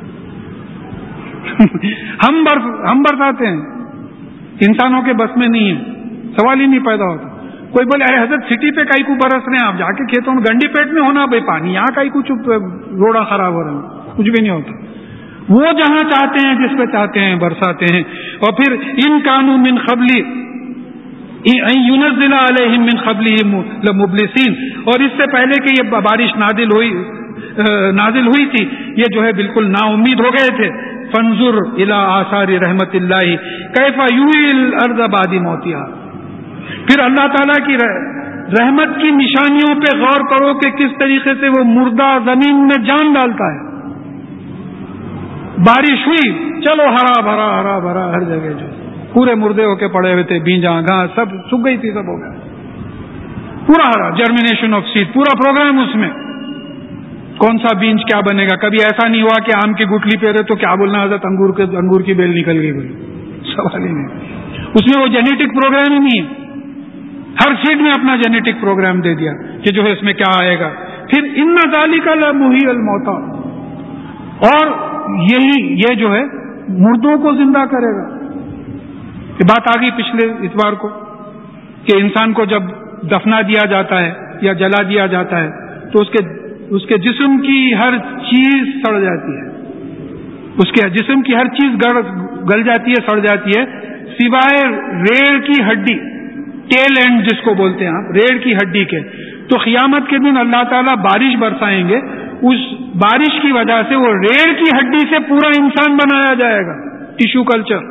ہم برف ہم برساتے ہیں، انسانوں کے بس میں نہیں ہے، سوال ہی نہیں پیدا ہوتا. کوئی بولے ارے حضرت سٹی پہ کئی کو برس رہے ہیں، آپ جا کے کھیتوں میں گنڈی پیٹ میں ہونا بھائی پانی، یہاں کئی کو چپ روڑا خراب ہو رہا ہے، کچھ بھی نہیں ہوتا. وہ جہاں چاہتے ہیں جس پہ چاہتے ہیں برساتے ہیں. اور پھر ان کانوا من قبل ينزل علیہم من قبلہ لمبلسین، اور اس سے پہلے کہ یہ بارش نازل ہوئی نازل ہوئی تھی یہ جو ہے بالکل نا امید ہو گئے تھے. فانظر الی آثار رحمت اللہ کیف یحیی الارض بعد موتہا، پھر اللہ تعالیٰ کی رحمت کی نشانیوں پہ غور کرو کہ کس طریقے سے وہ مردہ زمین میں جان ڈالتا ہے. بارش ہوئی، چلو ہرا بھرا ہرا بھرا ہر جگہ جو پورے مردے ہو کے پڑے ہوئے تھے، بیجاں گھاس سب سوکھ گئی تھی، سب ہو گیا پورا ہرا. جرمینیشن آف سیڈ پورا پروگرام اس میں. کون سا بیج کیا بنے گا. کبھی ایسا نہیں ہوا کہ آم کی گٹلی پہ رہے تو کیا بولنا حضرت انگور کے انگور کی بیل نکل گئی، بھائی سوال ہی نہیں. اس میں وہ جینیٹک پروگرام ہی نہیں ہے. ہر سیڈ میں اپنا جینیٹک پروگرام دے دیا کہ جو ہے اس میں کیا آئے گا. پھر ان ذالک لمحیی الموتیٰ، اور یہی یہ جو ہے مردوں کو زندہ کرے گا. یہ بات آ گئی پچھلے اتوار کو کہ انسان کو جب دفنا دیا جاتا ہے یا جلا دیا جاتا ہے تو اس کے اس کے جسم کی ہر چیز سڑ جاتی ہے, اس کے جسم کی ہر چیز گل جاتی ہے, سڑ جاتی ہے, سوائے ریڑھ کی ہڈی, ٹیل اینڈ جس کو بولتے ہیں آپ, ریڑھ کی ہڈی کے. تو قیامت کے دن اللہ تعالیٰ بارش برسائیں گے, اس بارش کی وجہ سے وہ ریڑھ کی ہڈی سے پورا انسان بنایا جائے گا. ٹیشو کلچر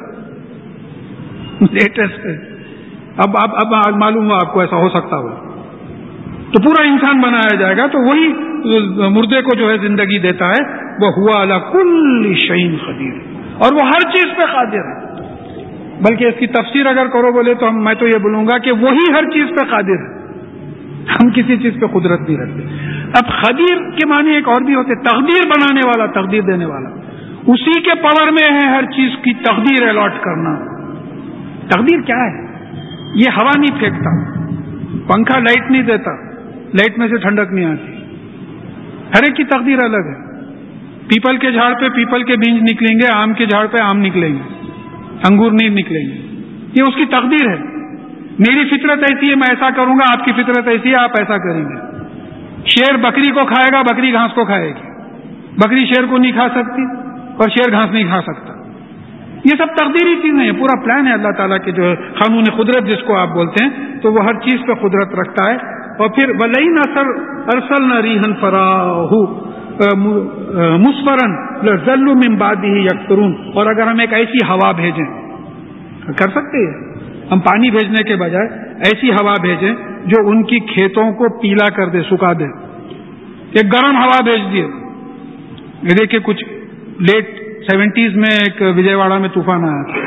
لیٹسٹ ہے. اب اب اب معلوم ہوا آپ کو ایسا ہو سکتا ہو, تو پورا انسان بنایا جائے گا. تو وہی مردے کو جو ہے زندگی دیتا ہے, وہ ہوا علی کل شیء قدیر, اور وہ ہر چیز پہ قادر ہے. بلکہ اس کی تفسیر اگر کرو بولے تو ہم میں تو یہ بولوں گا کہ وہی ہر چیز پہ قادر ہے, ہم کسی چیز پہ قدرت نہیں رکھتے. اب قدیر کے معنی ایک اور بھی ہوتے, تقدیر بنانے والا, تقدیر دینے والا. اسی کے پاور میں ہے ہر چیز کی تقدیر الاٹ کرنا. تقدیر کیا ہے؟ یہ ہوا نہیں پھینکتا, پنکھا لائٹ نہیں دیتا, لائٹ میں سے ٹھنڈک نہیں آتی. ہر ایک کی تقدیر الگ ہے. پیپل کے جھاڑ پہ پیپل کے بیج نکلیں گے, آم کے جھاڑ پہ آم نکلیں گے, انگور نہیں نکلیں گے. یہ اس کی تقدیر ہے. میری فطرت ایسی ہے, میں ایسا کروں گا, آپ کی فطرت ایسی ہے, آپ ایسا کریں گے. شیر بکری کو کھائے گا, بکری گھاس کو کھائے گی. بکری شیر کو نہیں کھا سکتی اور شیر گھاس نہیں کھا سکتا. یہ سب تقدیری چیزیں ہیں, پورا پلان ہے اللہ تعالیٰ کے, جو ہے قانون قدرت جس کو آپ بولتے ہیں. تو وہ ہر چیز پہ قدرت رکھتا ہے. اور پھر وَلَئِنْ أَرْسَلْنَا رِيحًا فَرَاهُ مُصْفَرًا لَظَلُّوا مِنْ بَعْدِهِ يَكْفُرُونَ. اور اگر ہم ایک ایسی ہوا بھیجیں, کر سکتے ہیں ہم پانی بھیجنے کے بجائے ایسی ہوا بھیجیں جو ان کی کھیتوں کو پیلا کر دے, سکھا دے. ایک گرم ہوا بھیج دیے. یہ دیکھیے کچھ لیٹ سیونٹیز میں ایک وجے واڑا میں طوفان آیا تھا,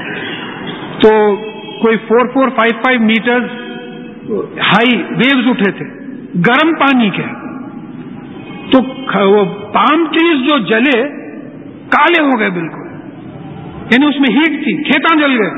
تو کوئی four four five five metre high waves اٹھے تھے گرم پانی کے. تو وہ پام ٹریز جو جلے کالے ہو گئے بالکل, یعنی اس میں ہیٹ تھی, کھیتاں جل گئے.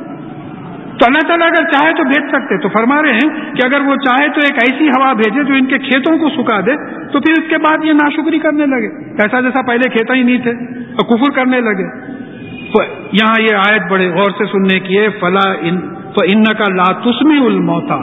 تو اللہ تعالیٰ اگر چاہے تو بھیج سکتے. تو فرما رہے ہیں کہ اگر وہ چاہے تو ایک ایسی ہوا بھیجے جو ان کے کھیتوں کو سکھا دے, تو پھر اس کے بعد یہ ناشکری کرنے لگے, ایسا جیسا پہلے کھیتا ہی نہیں تھے, اور کفر کرنے لگے. تو یہاں یہ آیت بڑے غور سے سننے کی ہے, فلا ان فإنک لا تسمع الموتى,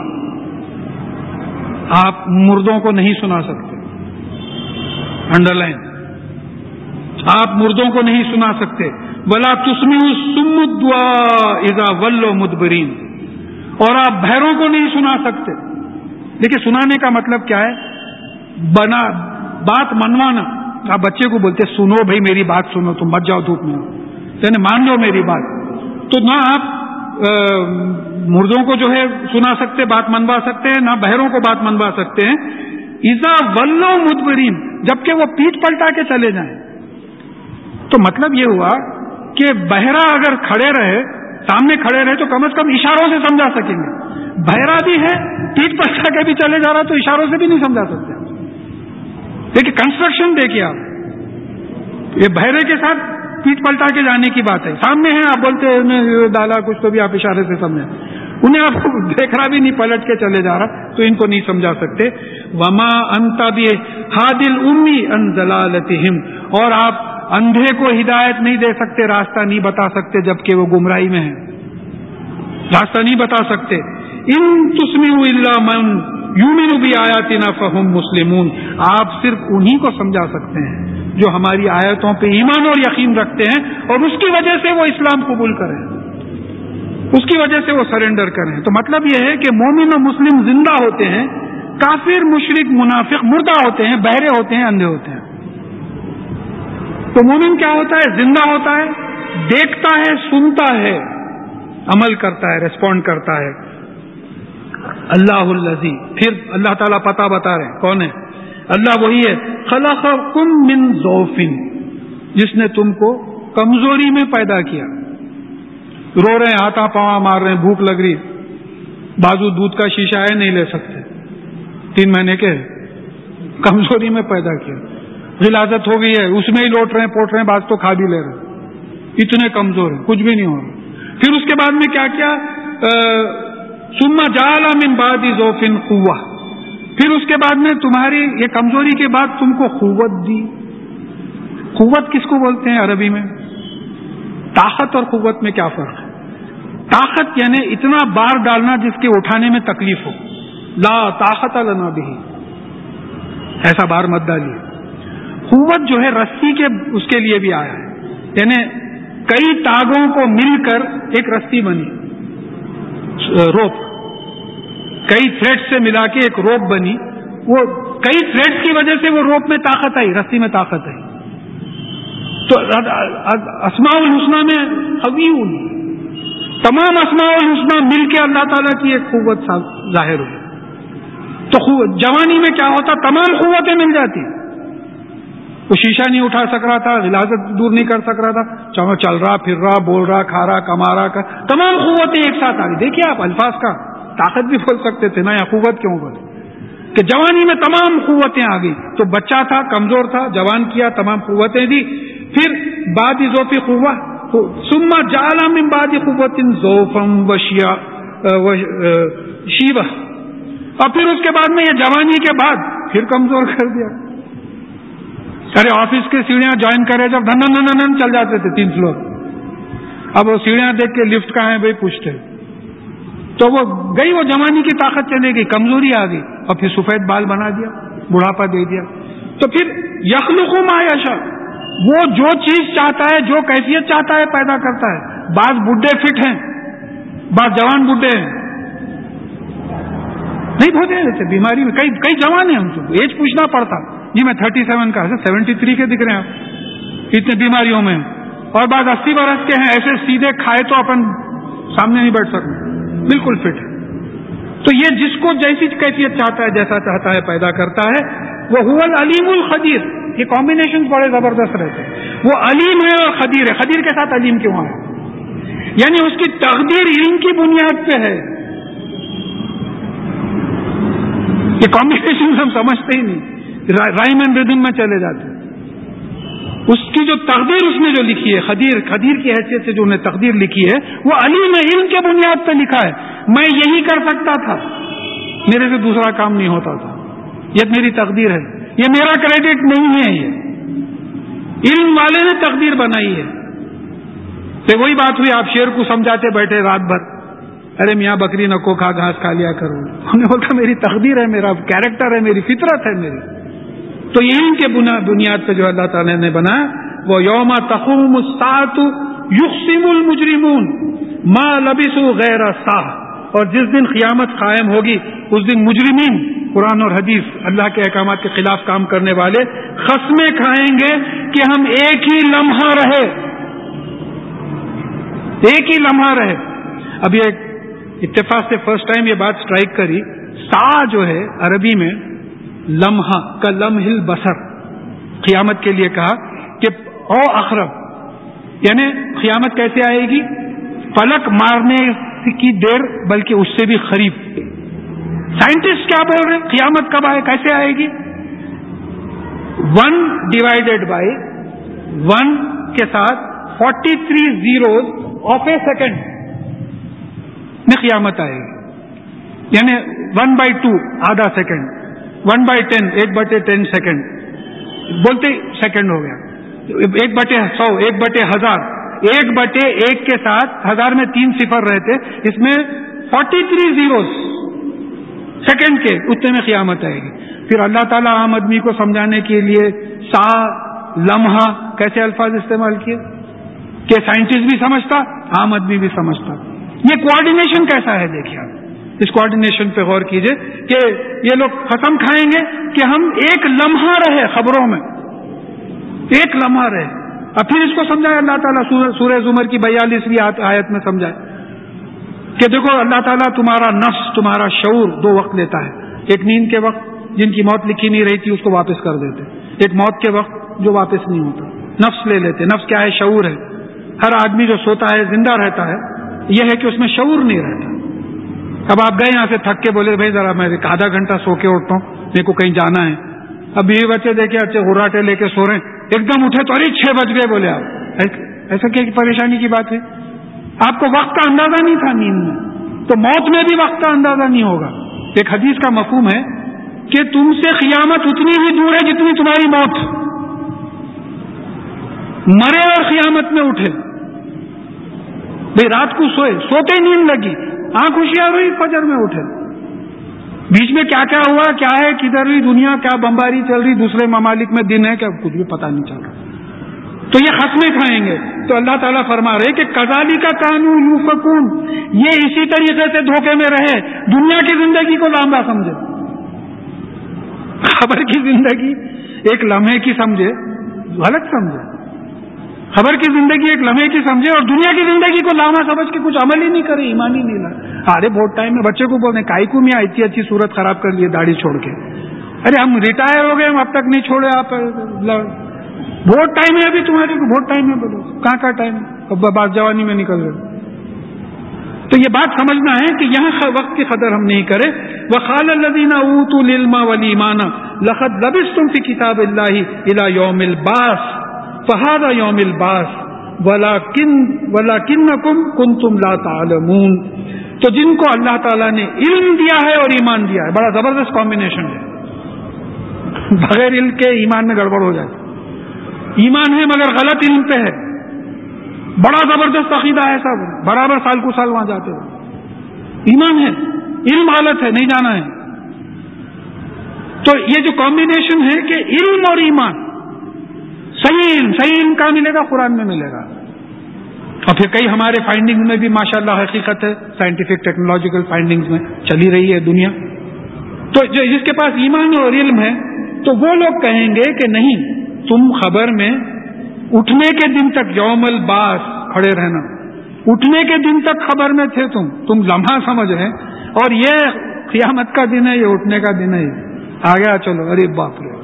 آپ مردوں کو نہیں سنا سکتے. انڈر لائن, آپ مردوں کو نہیں سنا سکتے. ولا تسمع الصم الدعاء اذا ولوا مدبرین, اور آپ بہروں کو نہیں سنا سکتے. دیکھیے سنانے کا مطلب کیا ہے, بنا بات منوانا. آپ بچے کو بولتے سنو بھائی میری بات سنو, تم مت جاؤ دھوپ میں, یعنی مان لو میری بات. تو نہ آپ مردوں کو جو ہے سنا سکتے, بات منوا سکتے ہیں, نہ بہروں کو بات منوا سکتے ہیں. اذا ولوا مدبرین, جبکہ وہ پیٹ پلٹا کے چلے جائیں. تو مطلب یہ ہوا کہ بہرا اگر کھڑے رہے, سامنے کھڑے رہے, تو کم از کم اشاروں سے سمجھا سکیں گے. بہرا بھی ہے, پیٹ پلٹا کے بھی چلے جا رہا, تو اشاروں سے بھی نہیں سمجھا سکتے. دیکھیے کنسٹرکشن دیکھیے آپ, یہ بہرے کے ساتھ پیٹ پلٹا کے جانے کی بات ہے. سامنے ہیں, آپ بولتے ہیں ڈالا کچھ, تو بھی آپ اشارے سے سمجھیں. انہیں آپ دیکھ رہا بھی نہیں, پلٹ کے چلے جا رہا, تو ان کو نہیں سمجھا سکتے. وما انت بہادی الامی عن ضلالتہم, اور آپ اندھے کو ہدایت نہیں دے سکتے, راستہ نہیں بتا سکتے جبکہ وہ گمراہی میں ہیں, راستہ نہیں بتا سکتے. ان تسمعوا الا من یؤمن بآیاتنا فهم مسلمون, آپ صرف انہی کو سمجھا سکتے ہیں جو ہماری آیتوں پہ ایمان اور یقین رکھتے ہیں, اور اس کی وجہ سے وہ اسلام قبول کریں, اس کی وجہ سے وہ سرنڈر کریں. تو مطلب یہ ہے کہ مومن و مسلم زندہ ہوتے ہیں, کافر مشرک منافق مردہ ہوتے ہیں, بہرے ہوتے ہیں, اندھے ہوتے ہیں. تو مومن کیا ہوتا ہے, زندہ ہوتا ہے, دیکھتا ہے, سنتا ہے, عمل کرتا ہے, ریسپونڈ کرتا ہے. اللہ الذی, پھر اللہ تعالیٰ پتہ بتا رہے ہیں کون ہے. اللہ وہی ہے, خلقکم من ضعف, جس نے تم کو کمزوری میں پیدا کیا. رو رہے ہیں, ہاتھا پاواں مار رہے ہیں, بھوک لگ رہی, بازو دودھ کا شیشہ ہے, نہیں لے سکتے, تین مہینے کے, کمزوری میں پیدا کیا. غلاظت ہو گئی ہے, اس میں ہی لوٹ رہے ہیں, پوٹ رہے ہیں, بعض تو کھا بھی لے رہے ہیں, اتنے کمزور ہیں, کچھ بھی نہیں ہو رہا. پھر اس کے بعد میں کیا کیا, ثم جعل من بعد ضعف قوة, پھر اس کے بعد میں تمہاری یہ کمزوری کے بعد تم کو قوت دی. قوت کس کو بولتے ہیں عربی میں؟ طاقت اور قوت میں کیا فرق ہے؟ طاقت یعنی اتنا بار ڈالنا جس کے اٹھانے میں تکلیف ہو. لا طاقت لنا بہ، ایسا بار مت ڈالیے. قوت جو ہے رسی کے اس کے لیے بھی آیا ہے، یعنی کئی تاگوں کو مل کر ایک رسی بنی، روپ، کئی تھریڈ سے ملا کے ایک روپ بنی. وہ کئی تھریڈ کی وجہ سے وہ روپ میں طاقت آئی، رسی میں طاقت آئی. تو اسماء الحسنی میں قویون، تمام اسماء الحسنی مل کے اللہ تعالیٰ کی ایک قوت ظاہر ہوئی. تو جوانی میں کیا ہوتا؟ تمام قوتیں مل جاتی. وہ شیشہ نہیں اٹھا سک رہا تھا، غلاظت دور نہیں کر سک رہا تھا، چاہے چل رہا پھر رہا بول رہا کھا رہا کما رہا، تمام قوتیں ایک ساتھ آ گئی. دیکھیے آپ الفاظ کا طاقت بھی بول سکتے تھے نا، یا قوت کیوں بولے کہ جوانی میں تمام قوتیں آ گئی. تو بچہ تھا، کمزور تھا، جوان کیا، تمام قوتیں دی. پھر بعد ذوفی قوت ثم جعل من بعد قوت ضعفا وشیا شیبہ، اور پھر اس کے بعد میں یہ جوانی کے بعد پھر کمزور کر دیا. ارے آفس کے سیڑھیاں جوائن کرے جب دھن دھن دھن دھن چل جاتے تھے تین فلور، اب وہ سیڑھیاں دیکھ کے لفٹ کہاں ہے بھائی پوچھتے، تو وہ گئی، وہ جوانی کی طاقت چلے گئی، کمزوری آ گئی، اور پھر سفید بال بنا دیا، بڑھاپا دے دیا. تو پھر یخلق ما یشاء، وہ جو چیز چاہتا ہے، جو کیفیت چاہتا ہے پیدا کرتا ہے. بعض بڈھے فٹ ہیں، بعض جوان بڈھے ہیں، نہیں ہوتے ایسے بیماری میں. کئی کئی جوان ہیں، ہم کو ایج پوچھنا پڑتا، جی میں تھرٹی سیون کا، سیونٹی تھری کے دکھ رہے ہیں آپ اتنے بیماریوں میں. اور بعض اسی برس کے ہیں، ایسے سیدھے کھائے تو اپن سامنے نہیں بیٹھ سکتے، بالکل فٹ ہے. تو یہ جس کو جیسی کیفیت چاہتا ہے، جیسا چاہتا ہے پیدا کرتا ہے. وہ هو العلیم الخبیر، یہ کمبینیشن بڑے زبردست رہتے ہیں. وہ علیم ہے اور خبیر ہے. خبیر کے ساتھ علیم کیوں ہے؟ یعنی اس کی تقدیر علم کی بنیاد پہ ہے. یہ کمبینیشن ہم سمجھتے ہی نہیں، رائم اینڈ ردم میں چلے جاتے. اس کی جو تقدیر اس نے جو لکھی ہے، خدیر خدیر کی حیثیت سے جو انہیں تقدیر لکھی ہے، وہ علیم ہے، علم کے بنیاد پہ لکھا ہے. میں یہی کر سکتا تھا، میرے سے دوسرا کام نہیں ہوتا تھا، یہ میری تقدیر ہے، یہ میرا کریڈٹ نہیں ہے، یہ علم والے نے تقدیر بنائی ہے. تو وہی بات ہوئی، آپ شیر کو سمجھاتے بیٹھے رات بھر، ارے میاں بکری نکو کھا، گھاس کھا لیا کرو. ہم نے بولا میری تقدیر ہے، میرا کیریکٹر ہے، میری فطرت ہے میری. تو یہ علم کے بنیاد پہ جو اللہ تعالی نے بنایا. وہ یوم تقوم الساعۃ یقسم المجرمون ما لبثوا غیر ساعۃ، اور جس دن قیامت قائم ہوگی اس دن مجرمین، قرآن اور حدیث اللہ کے احکامات کے خلاف کام کرنے والے قسمیں کھائیں گے کہ ہم ایک ہی لمحہ رہے، ایک ہی لمحہ رہے. اب یہ اتفاق سے فرسٹ ٹائم یہ بات سٹرائک کری، سا جو ہے عربی میں لمحہ کا لمح البصر، قیامت کے لیے کہا کہ او اخرب، یعنی قیامت کیسے آئے گی؟ پلک مارنے کی دیر بلکہ اس سے بھی قریب. سائنٹسٹ کیا بول رہے ہیں قیامت کب آئے، کیسے آئے گی؟ ون ڈیوائڈیڈ بائی ون کے ساتھ forty three zeros of a second میں قیامت آئے گی. یعنی ون بائی ٹو آدھا سیکنڈ، ون بائی ٹین ایک بٹے ٹین سیکنڈ، بولتے سیکنڈ ہو گیا. ایک بٹے سو، ایک بٹے ہزار، ایک بٹے ایک کے ساتھ ہزار میں تین صفر رہتے، اس میں فورٹی تھری زیروز سیکنڈ کے، اتنے میں قیامت آئے گی. پھر اللہ تعالیٰ عام آدمی کو سمجھانے کے لیے سا، لمحہ کیسے الفاظ استعمال کیے کہ سائنٹسٹ بھی سمجھتا، عام آدمی بھی سمجھتا. یہ کوآرڈینیشن کیسا ہے دیکھیے آپ، اس کوآرڈینیشن پہ غور کیجئے کہ یہ لوگ قسم کھائیں گے کہ ہم ایک لمحہ رہے خبروں میں، ایک لمحہ رہے. اب پھر اس کو سمجھایا اللہ تعالیٰ سورہ زمر کی بیالیسویں آیت میں سمجھائے کہ دیکھو اللہ تعالیٰ تمہارا نفس، تمہارا شعور دو وقت لیتا ہے. ایک نیند کے وقت جن کی موت لکھی نہیں رہی تھی اس کو واپس کر دیتے، ایک موت کے وقت جو واپس نہیں ہوتا، نفس لے لیتے. نفس کیا ہے؟ شعور ہے. ہر آدمی جو سوتا ہے زندہ رہتا ہے، یہ ہے کہ اس میں شعور نہیں رہتا. اب آپ گئے یہاں سے تھک کے، بولے بھائی ذرا میں آدھا گھنٹہ سو کے اٹھتا ہوں، میرے کو کہیں جانا ہے. اب بیوی بچے دیکھے اچھے غراٹے لے کے سو رہے ہیں، ایک دم اٹھے تو ارے چھ بج گئے، بولے آپ ایسا کیا پریشانی کی بات ہے؟ آپ کو وقت کا اندازہ نہیں تھا نیند میں، تو موت میں بھی وقت کا اندازہ نہیں ہوگا. ایک حدیث کا مفہوم ہے کہ تم سے قیامت اتنی ہی دور ہے جتنی تمہاری موت. مرے اور قیامت میں اٹھے، بھئی رات کو سوئے, سوتے نیند لگی, آنکھ ہوشیار ہوئی, فجر میں اٹھے, بیچ میں کیا کیا ہوا, کیا ہے, کدھر ہوئی دنیا, کیا بمباری چل رہی, دوسرے ممالک میں دن ہے کیا, کچھ بھی پتہ نہیں چل رہا, تو یہ خصمیں کھائیں گے. تو اللہ تعالیٰ فرما رہے کہ کذالک کانوا یؤفکون, یہ اسی طریقے سے دھوکے میں رہے, دنیا کی زندگی کو لامبا سمجھے, خبر کی زندگی ایک لمحے کی سمجھے, غلط سمجھے, خبر کی زندگی ایک لمحے کی سمجھے, اور دنیا کی زندگی کو لاما سمجھ کے کچھ عمل ہی نہیں کرے, ایمان ہی نہیں لائے. ارے بہت ٹائم میں بچے کو بولتے کائی کو میاں اتنی اچھی صورت خراب کر لیے داڑھی چھوڑ کے, ارے ہم ریٹائر ہو گئے, ہم اب تک نہیں چھوڑے, آپ بہت ٹائم ہے ابھی تمہارے کو, بہت ٹائم ہے, بولو کہاں کا ٹائم, اب بات جوانی میں نکل گئے. تو یہ بات سمجھنا ہے کہ یہاں وقت کی قدر ہم نہیں کرے. وقال الذين اوتوا العلم والایمان لقد لبثتم في كتاب الله الى يوم البعث فهذا يوم البعث ولكن ولكنكم كنتم لا تعلمون. تو جن کو اللہ تعالیٰ نے علم دیا ہے اور ایمان دیا ہے, بڑا زبردست کمبینیشن ہے, بغیر علم کے ایمان میں گڑبڑ ہو جائے, ایمان ہے مگر غلط علم پہ ہے, بڑا زبردست عقیدہ ہے, سب برابر سال کو سال وہاں جاتے ہو, ایمان ہے, علم غلط ہے, نہیں جانا ہے. تو یہ جو کمبینیشن ہے کہ علم اور ایمان, صحیح علم, صحیح علم کہاں ملے گا, قرآن میں ملے گا. اور پھر کئی ہمارے فائنڈنگ میں بھی ماشاءاللہ حقیقت ہے, سائنٹیفک ٹیکنالوجیکل فائنڈنگز میں چلی رہی ہے دنیا. تو جو جس کے پاس ایمان اور علم ہے تو وہ لوگ کہیں گے کہ نہیں, تم خبر میں اٹھنے کے دن تک یوم البعث کھڑے رہنا, اٹھنے کے دن تک خبر میں تھے تم, تم لمحہ سمجھ رہے, اور یہ قیامت کا دن ہے, یہ اٹھنے کا دن ہے, آ گیا چلو, ارے باپ رے.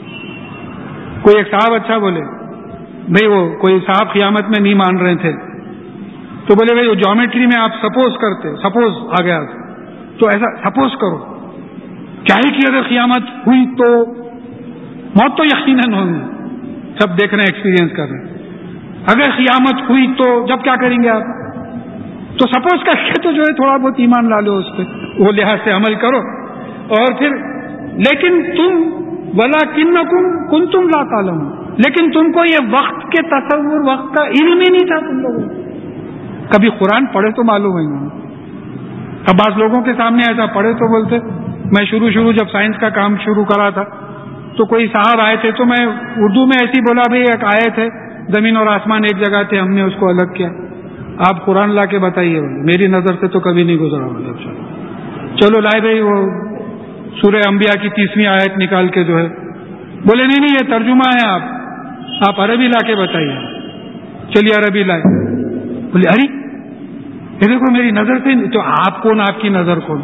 کوئی ایک صاحب اچھا بولے, بھئی وہ کوئی صاحب قیامت میں نہیں مان رہے تھے, تو بولے بھئی وہ جیومیٹری میں آپ سپوز کرتے, سپوز آ گیا تو ایسا سپوز کرو, کیا ہی کہ اگر قیامت ہوئی تو موت تو یقیناً ہوگی, سب دیکھ رہے ہیں, ایکسپیرینس کر رہے ہیں, اگر قیامت ہوئی تو جب کیا کریں گے آپ, تو سپوز کر کے تو جو ہے تھوڑا بہت ایمان لا لو اس پہ, وہ لحاظ سے عمل کرو, اور پھر لیکن تم وَلَٰكِنَّكُمْ كُنتُمْ لَا تَعْلَمُونَ, لیکن تم کو یہ وقت کے تصور, وقت کا علم ہی نہیں تھا تم لوگوں کو. کبھی قرآن پڑھے تو معلوم ہے. اب بعض لوگوں کے سامنے ایسا پڑھے تو بولتے, میں شروع شروع جب سائنس کا کام شروع کرا تھا تو کوئی صاحب آئے تھے, تو میں اردو میں ایسی بولا, بھائی ایک آیت ہے, زمین اور آسمان ایک جگہ تھے, ہم نے اس کو الگ کیا, آپ قرآن لا کے بتائیے. میری نظر سے تو کبھی نہیں گزرا. مطلب چلو لائے بھائی وہ سورہ انبیاء کی تیسویں آیت نکال کے جو ہے, بولے نہیں نہیں یہ ترجمہ ہے, آپ آپ عربی لا کے بتائیے. چلیے عربی لائے, بولے ارے یہ دیکھو میری نظر سے, تو آپ کون, آپ کی نظر کون.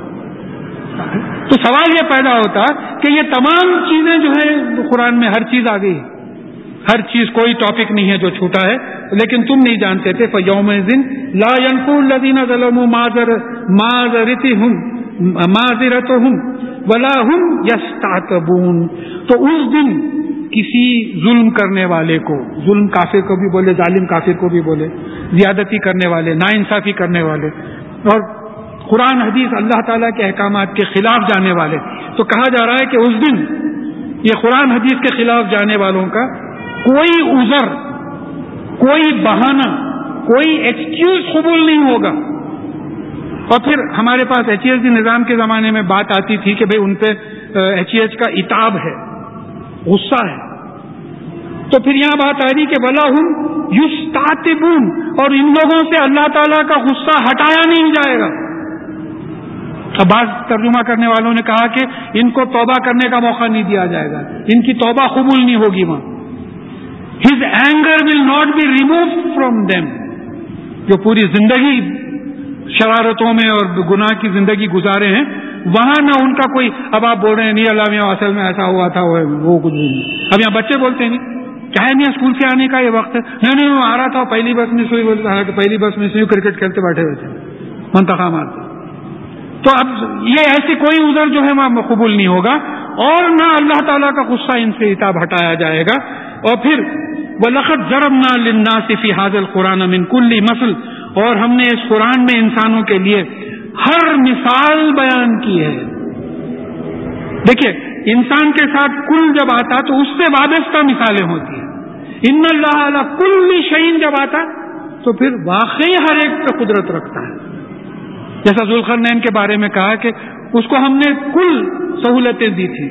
تو سوال یہ پیدا ہوتا کہ یہ تمام چیزیں جو ہے قرآن میں ہر چیز آ گئی, ہر چیز, کوئی ٹاپک نہیں ہے جو چھوٹا ہے, لیکن تم نہیں جانتے تھے. فَيَوْمَئِذٍ لَا يَنفَعُ الَّذِينَ ظَلَمُوا مَعْذِرَتُهُمْ مَعْذِرَتُهُمْ وَلَا هُمْ يَسْتَعْتَبُونَ. تو اس دن کسی ظلم کرنے والے کو, ظلم کافر کو بھی بولے, ظالم کافر کو بھی بولے, زیادتی کرنے والے, ناانصافی کرنے والے, اور قرآن حدیث اللہ تعالیٰ کے احکامات کے خلاف جانے والے, تو کہا جا رہا ہے کہ اس دن یہ قرآن حدیث کے خلاف جانے والوں کا کوئی عذر, کوئی بہانہ, کوئی ایکسکیوز قبول نہیں ہوگا. اور پھر ہمارے پاس ایچ ای ایس نظام کے زمانے میں بات آتی تھی کہ بھئی ان پہ ایچ ای ایچ کا عتاب ہے, غصہ ہے, تو پھر یہاں بات آ رہی کہ وَلَهُمْ يُسْتَعْتِبُونَ, اور ان لوگوں سے اللہ تعالیٰ کا غصہ ہٹایا نہیں جائے گا. اب بعض ترجمہ کرنے والوں نے کہا کہ ان کو توبہ کرنے کا موقع نہیں دیا جائے گا, ان کی توبہ قبول نہیں ہوگی وہاں. His anger will not be removed from them. جو پوری زندگی شرارتوں میں اور گناہ کی زندگی گزارے ہیں, وہاں نہ ان کا کوئی, اب آپ بول رہے ہیں نہیں اللہ میاں اصل میں ایسا ہوا تھا, وہ کچھ نہیں. اب یہاں بچے بولتے ہیں نہیں کیا ہے میاں اسکول سے آنے کا یہ وقت ہے, نہیں نہیں وہ آ رہا تھا پہلی بس میں سوئی, بولتا کہ پہلی بس میں سوئی کرکٹ کھیلتے بیٹھے ہوئے تھے, منتخب مارتے. تو اب یہ ایسی کوئی عذر جو ہے وہاں قبول نہیں ہوگا, اور نہ اللہ تعالیٰ کا غصہ ان سے عتاب ہٹایا جائے گا. اور پھر وَلَقَدْ ضَرَبْنَا لِلنَّاسِ فِي هَذَا الْقُرْآنَ مِنْ كُلِّ مَثَلٍ, اور ہم نے اس قرآن میں انسانوں کے لیے ہر مثال بیان کی ہے. دیکھیے انسان کے ساتھ کل جب آتا تو اس سے وابستہ مثالیں ہوتی ہیں. ان اللہ علی کل شیء جب آتا تو پھر واقعی ہر ایک پہ قدرت رکھتا ہے. جیسا ذوالقرنین کے بارے میں کہا کہ اس کو ہم نے کل سہولتیں دی تھی.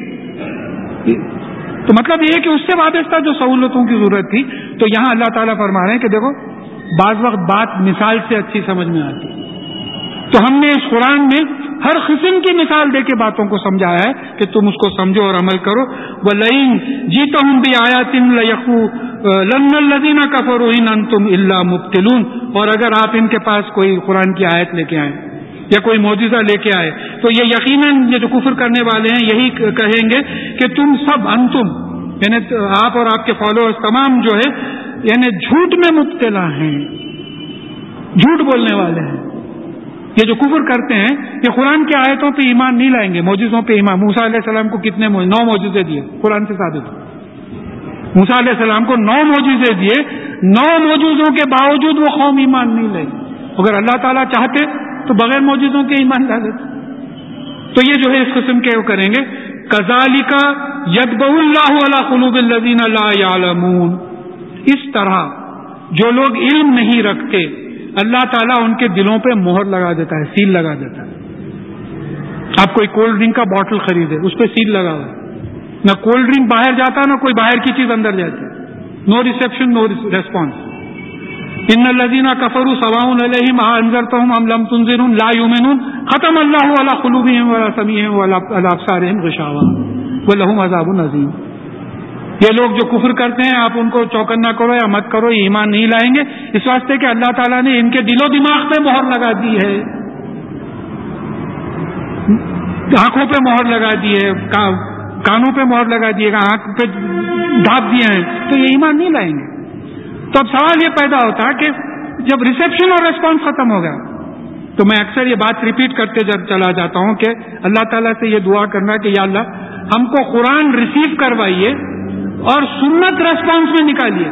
تو مطلب یہ ہے کہ اس سے وابستہ جو سہولتوں کی ضرورت تھی. تو یہاں اللہ تعالیٰ فرما رہے ہیں کہ دیکھو بعض وقت بات مثال سے اچھی سمجھ میں آتی. تو ہم نے اس قرآن میں ہر قسم کی مثال دے کے باتوں کو سمجھایا ہے کہ تم اس کو سمجھو اور عمل کرو. وَلَئِن جِئْتَهُم بِآيَاتٍ لَّيَقُولَنَّ الَّذِينَ كَفَرُوا إِنْ أَنتُمْ إِلَّا مُبْطِلُونَ. اور اگر آپ ان کے پاس کوئی قرآن کی آیت لے کے آئیں یا کوئی معجزہ لے کے آئے تو یہ یقیناً یہ جو کفر کرنے والے ہیں یہی کہیں گے کہ تم سب انتم یعنی آپ اور آپ کے فالوورز تمام جو ہے یعنی جھوٹ میں مبتلا ہیں, جھوٹ بولنے والے ہیں. یہ جو کفر کرتے ہیں یہ قرآن کی آیتوں پہ ایمان نہیں لائیں گے, معجزوں پہ ایمان. موسیٰ علیہ السلام کو کتنے نو معجزے دیے قرآن سے ثابت. موسیٰ علیہ السلام کو نو معجزے دیے, نو معجزوں کے باوجود وہ قوم ایمان نہیں لائی. اگر اللہ تعالیٰ چاہتے تو بغیر معجزوں کے ایمان لا لیتے. تو یہ جو ہے اس قسم کے وہ کریں گے. کذالک یطبع اللہ علی قلوب الذین لا یعلمون. اس طرح جو لوگ علم نہیں رکھتے اللہ تعالیٰ ان کے دلوں پہ مہر لگا دیتا ہے, سیل لگا دیتا ہے. آپ کوئی کولڈ ڈرنک کا باٹل خریدے اس پہ سیل لگا ہوا ہے, نہ کولڈ ڈرنک باہر جاتا نہ کوئی باہر کی چیز اندر جاتی. نو ریسیپشن نو ریسپانس. ان الذین کفروا سواء علیہم انذرتهم ام لم تنذرهم لا یؤمنون. ختم اللہ علی قلوبہم وعلی سمعہم وعلی ابصارہم غشاوہ ولہم عذاب عظیم. یہ لوگ جو کفر کرتے ہیں آپ ان کو چوکنا کرو یا مت کرو, یہ ایمان نہیں لائیں گے اس واسطے کہ اللہ تعالیٰ نے ان کے دل و دماغ پہ مہر لگا دی ہے, آنکھوں پہ مہر لگا دی ہے, کانوں پہ مہر لگا دی ہے, آنکھ پہ ڈھانپ دیے ہیں, تو یہ ایمان نہیں لائیں گے. تو اب سوال یہ پیدا ہوتا ہے کہ جب ریسیپشن اور ریسپانس ختم ہو گیا تو میں اکثر یہ بات ریپیٹ کرتے چلا جاتا ہوں کہ اللہ تعالیٰ سے یہ دعا کرنا کہ یا اللہ ہم کو قرآن ریسیو کروائیے اور سنت ریسپانس میں نکالیے.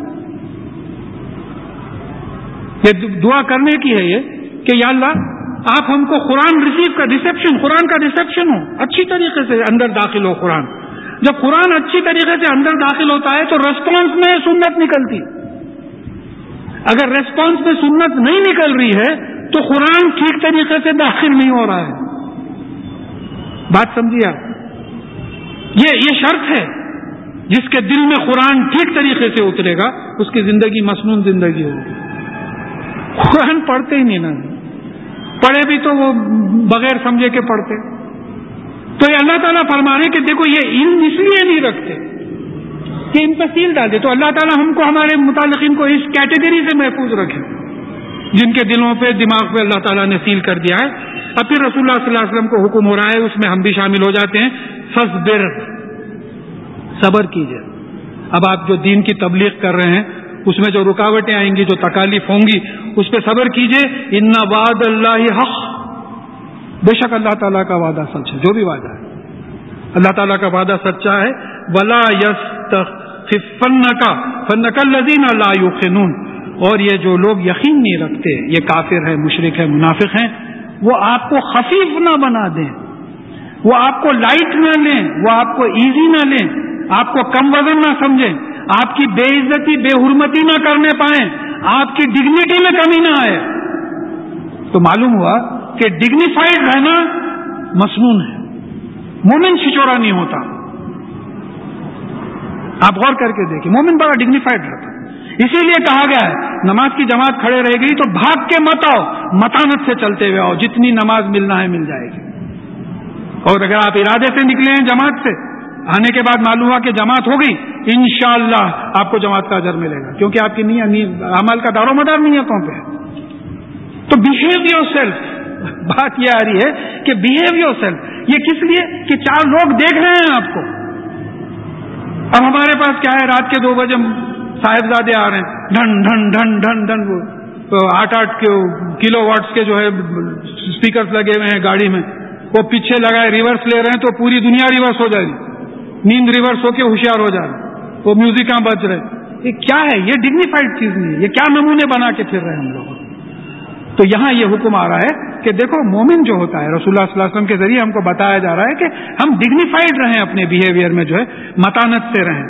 یہ دعا کرنے کی ہے یہ کہ یا اللہ آپ ہم کو قرآن ریسیو کا ریسیپشن قرآن کا ریسیپشن ہو, اچھی طریقے سے اندر داخل ہو قرآن. جب قرآن اچھی طریقے سے اندر داخل ہوتا ہے تو ریسپانس میں سنت نکلتی. اگر ریسپانس میں سنت نہیں نکل رہی ہے تو قرآن ٹھیک طریقے سے داخل نہیں ہو رہا ہے. بات سمجھیے آپ, یہ یہ شرط ہے. جس کے دل میں قرآن ٹھیک طریقے سے اترے گا اس کی زندگی مسنون زندگی ہوگی. قرآن پڑھتے ہی نہیں نا, پڑھے بھی تو وہ بغیر سمجھے کے پڑھتے. تو یہ اللہ تعالیٰ فرما رہے کہ دیکھو یہ علم اس لیے نہیں رکھتے کہ ان پہ سیل ڈال دے. تو اللہ تعالیٰ ہم کو ہمارے متعلقین کو اس کیٹیگری سے محفوظ رکھے جن کے دلوں پہ دماغ پہ اللہ تعالیٰ نے سیل کر دیا ہے. اب پھر رسول اللہ صلی اللہ علیہ وسلم کو حکم ہو رہا ہے, اس میں ہم بھی شامل ہو جاتے ہیں. فصبر, صبر کیجئے. اب آپ جو دین کی تبلیغ کر رہے ہیں اس میں جو رکاوٹیں آئیں گی, جو تکالیف ہوں گی, اس پہ صبر کیجئے. ان وعد اللہ حق, بے شک اللہ تعالیٰ کا وعدہ سچ ہے. جو بھی وعدہ ہے اللہ تعالیٰ کا وعدہ سچا ہے. ولا یستخفنک فنک الذین لا یوقنون. اور یہ جو لوگ یقین نہیں رکھتے, یہ کافر ہے, مشرک ہے, منافق ہیں, وہ آپ کو خفیف نہ بنا دیں, وہ آپ کو لائٹ نہ لیں, وہ آپ کو ایزی نہ لیں, آپ کو کم وزن نہ سمجھیں, آپ کی بے عزتی بے حرمتی نہ کرنے پائیں, آپ کی ڈگنیٹی میں کمی نہ آئے. تو معلوم ہوا کہ ڈگنیفائڈ رہنا مسنون ہے. مومن چھچورا نہیں ہوتا. آپ غور کر کے دیکھیں, مومن بڑا ڈگنیفائڈ رہتا. اسی لیے کہا گیا ہے نماز کی جماعت کھڑے رہے گی تو بھاگ کے مت آؤ, متانت سے چلتے ہوئے آؤ, جتنی نماز ملنا ہے مل جائے گی. اور اگر آپ ارادے سے نکلے ہیں جماعت سے, آنے کے بعد معلوم ہوا کہ جماعت ہو گئی, انشاءاللہ آپ کو جماعت کا اجر ملے گا, کیونکہ آپ کی نیت عمل کا دار و مدار نیتوں پہ ہے. تو بہیو یور سیلف. بات یہ آ رہی ہے کہ بہیو یور سیلف. یہ کس لیے کہ چار لوگ دیکھ رہے ہیں آپ کو. اب ہمارے پاس کیا ہے, رات کے دو بجے صاحبزادے آ رہے ہیں, ڈھن ڈھن ڈھن ڈھن ڈھن, وہ آٹھ آٹھ کلو واٹس کے جو ہے اسپیکرز لگے ہوئے ہیں گاڑی میں, وہ پیچھے لگائے ریورس لے رہے ہیں تو پوری دنیا ریورس ہو جائے گی. نیند ریورس ہو کے ہوشیار ہو جا رہے, وہ میوزک کہاں بج رہے. یہ کیا ہے؟ یہ ڈگنیفائڈ چیز نہیں ہے. یہ کیا نمونے بنا کے پھر رہے ہیں ہم لوگ. تو یہاں یہ حکم آ رہا ہے کہ دیکھو مومن جو ہوتا ہے, رسول اللہ صلی اللہ علیہ وسلم کے ذریعے ہم کو بتایا جا رہا ہے کہ ہم ڈگنیفائڈ رہیں, اپنے بیہیویئر میں جو ہے متانت سے رہیں.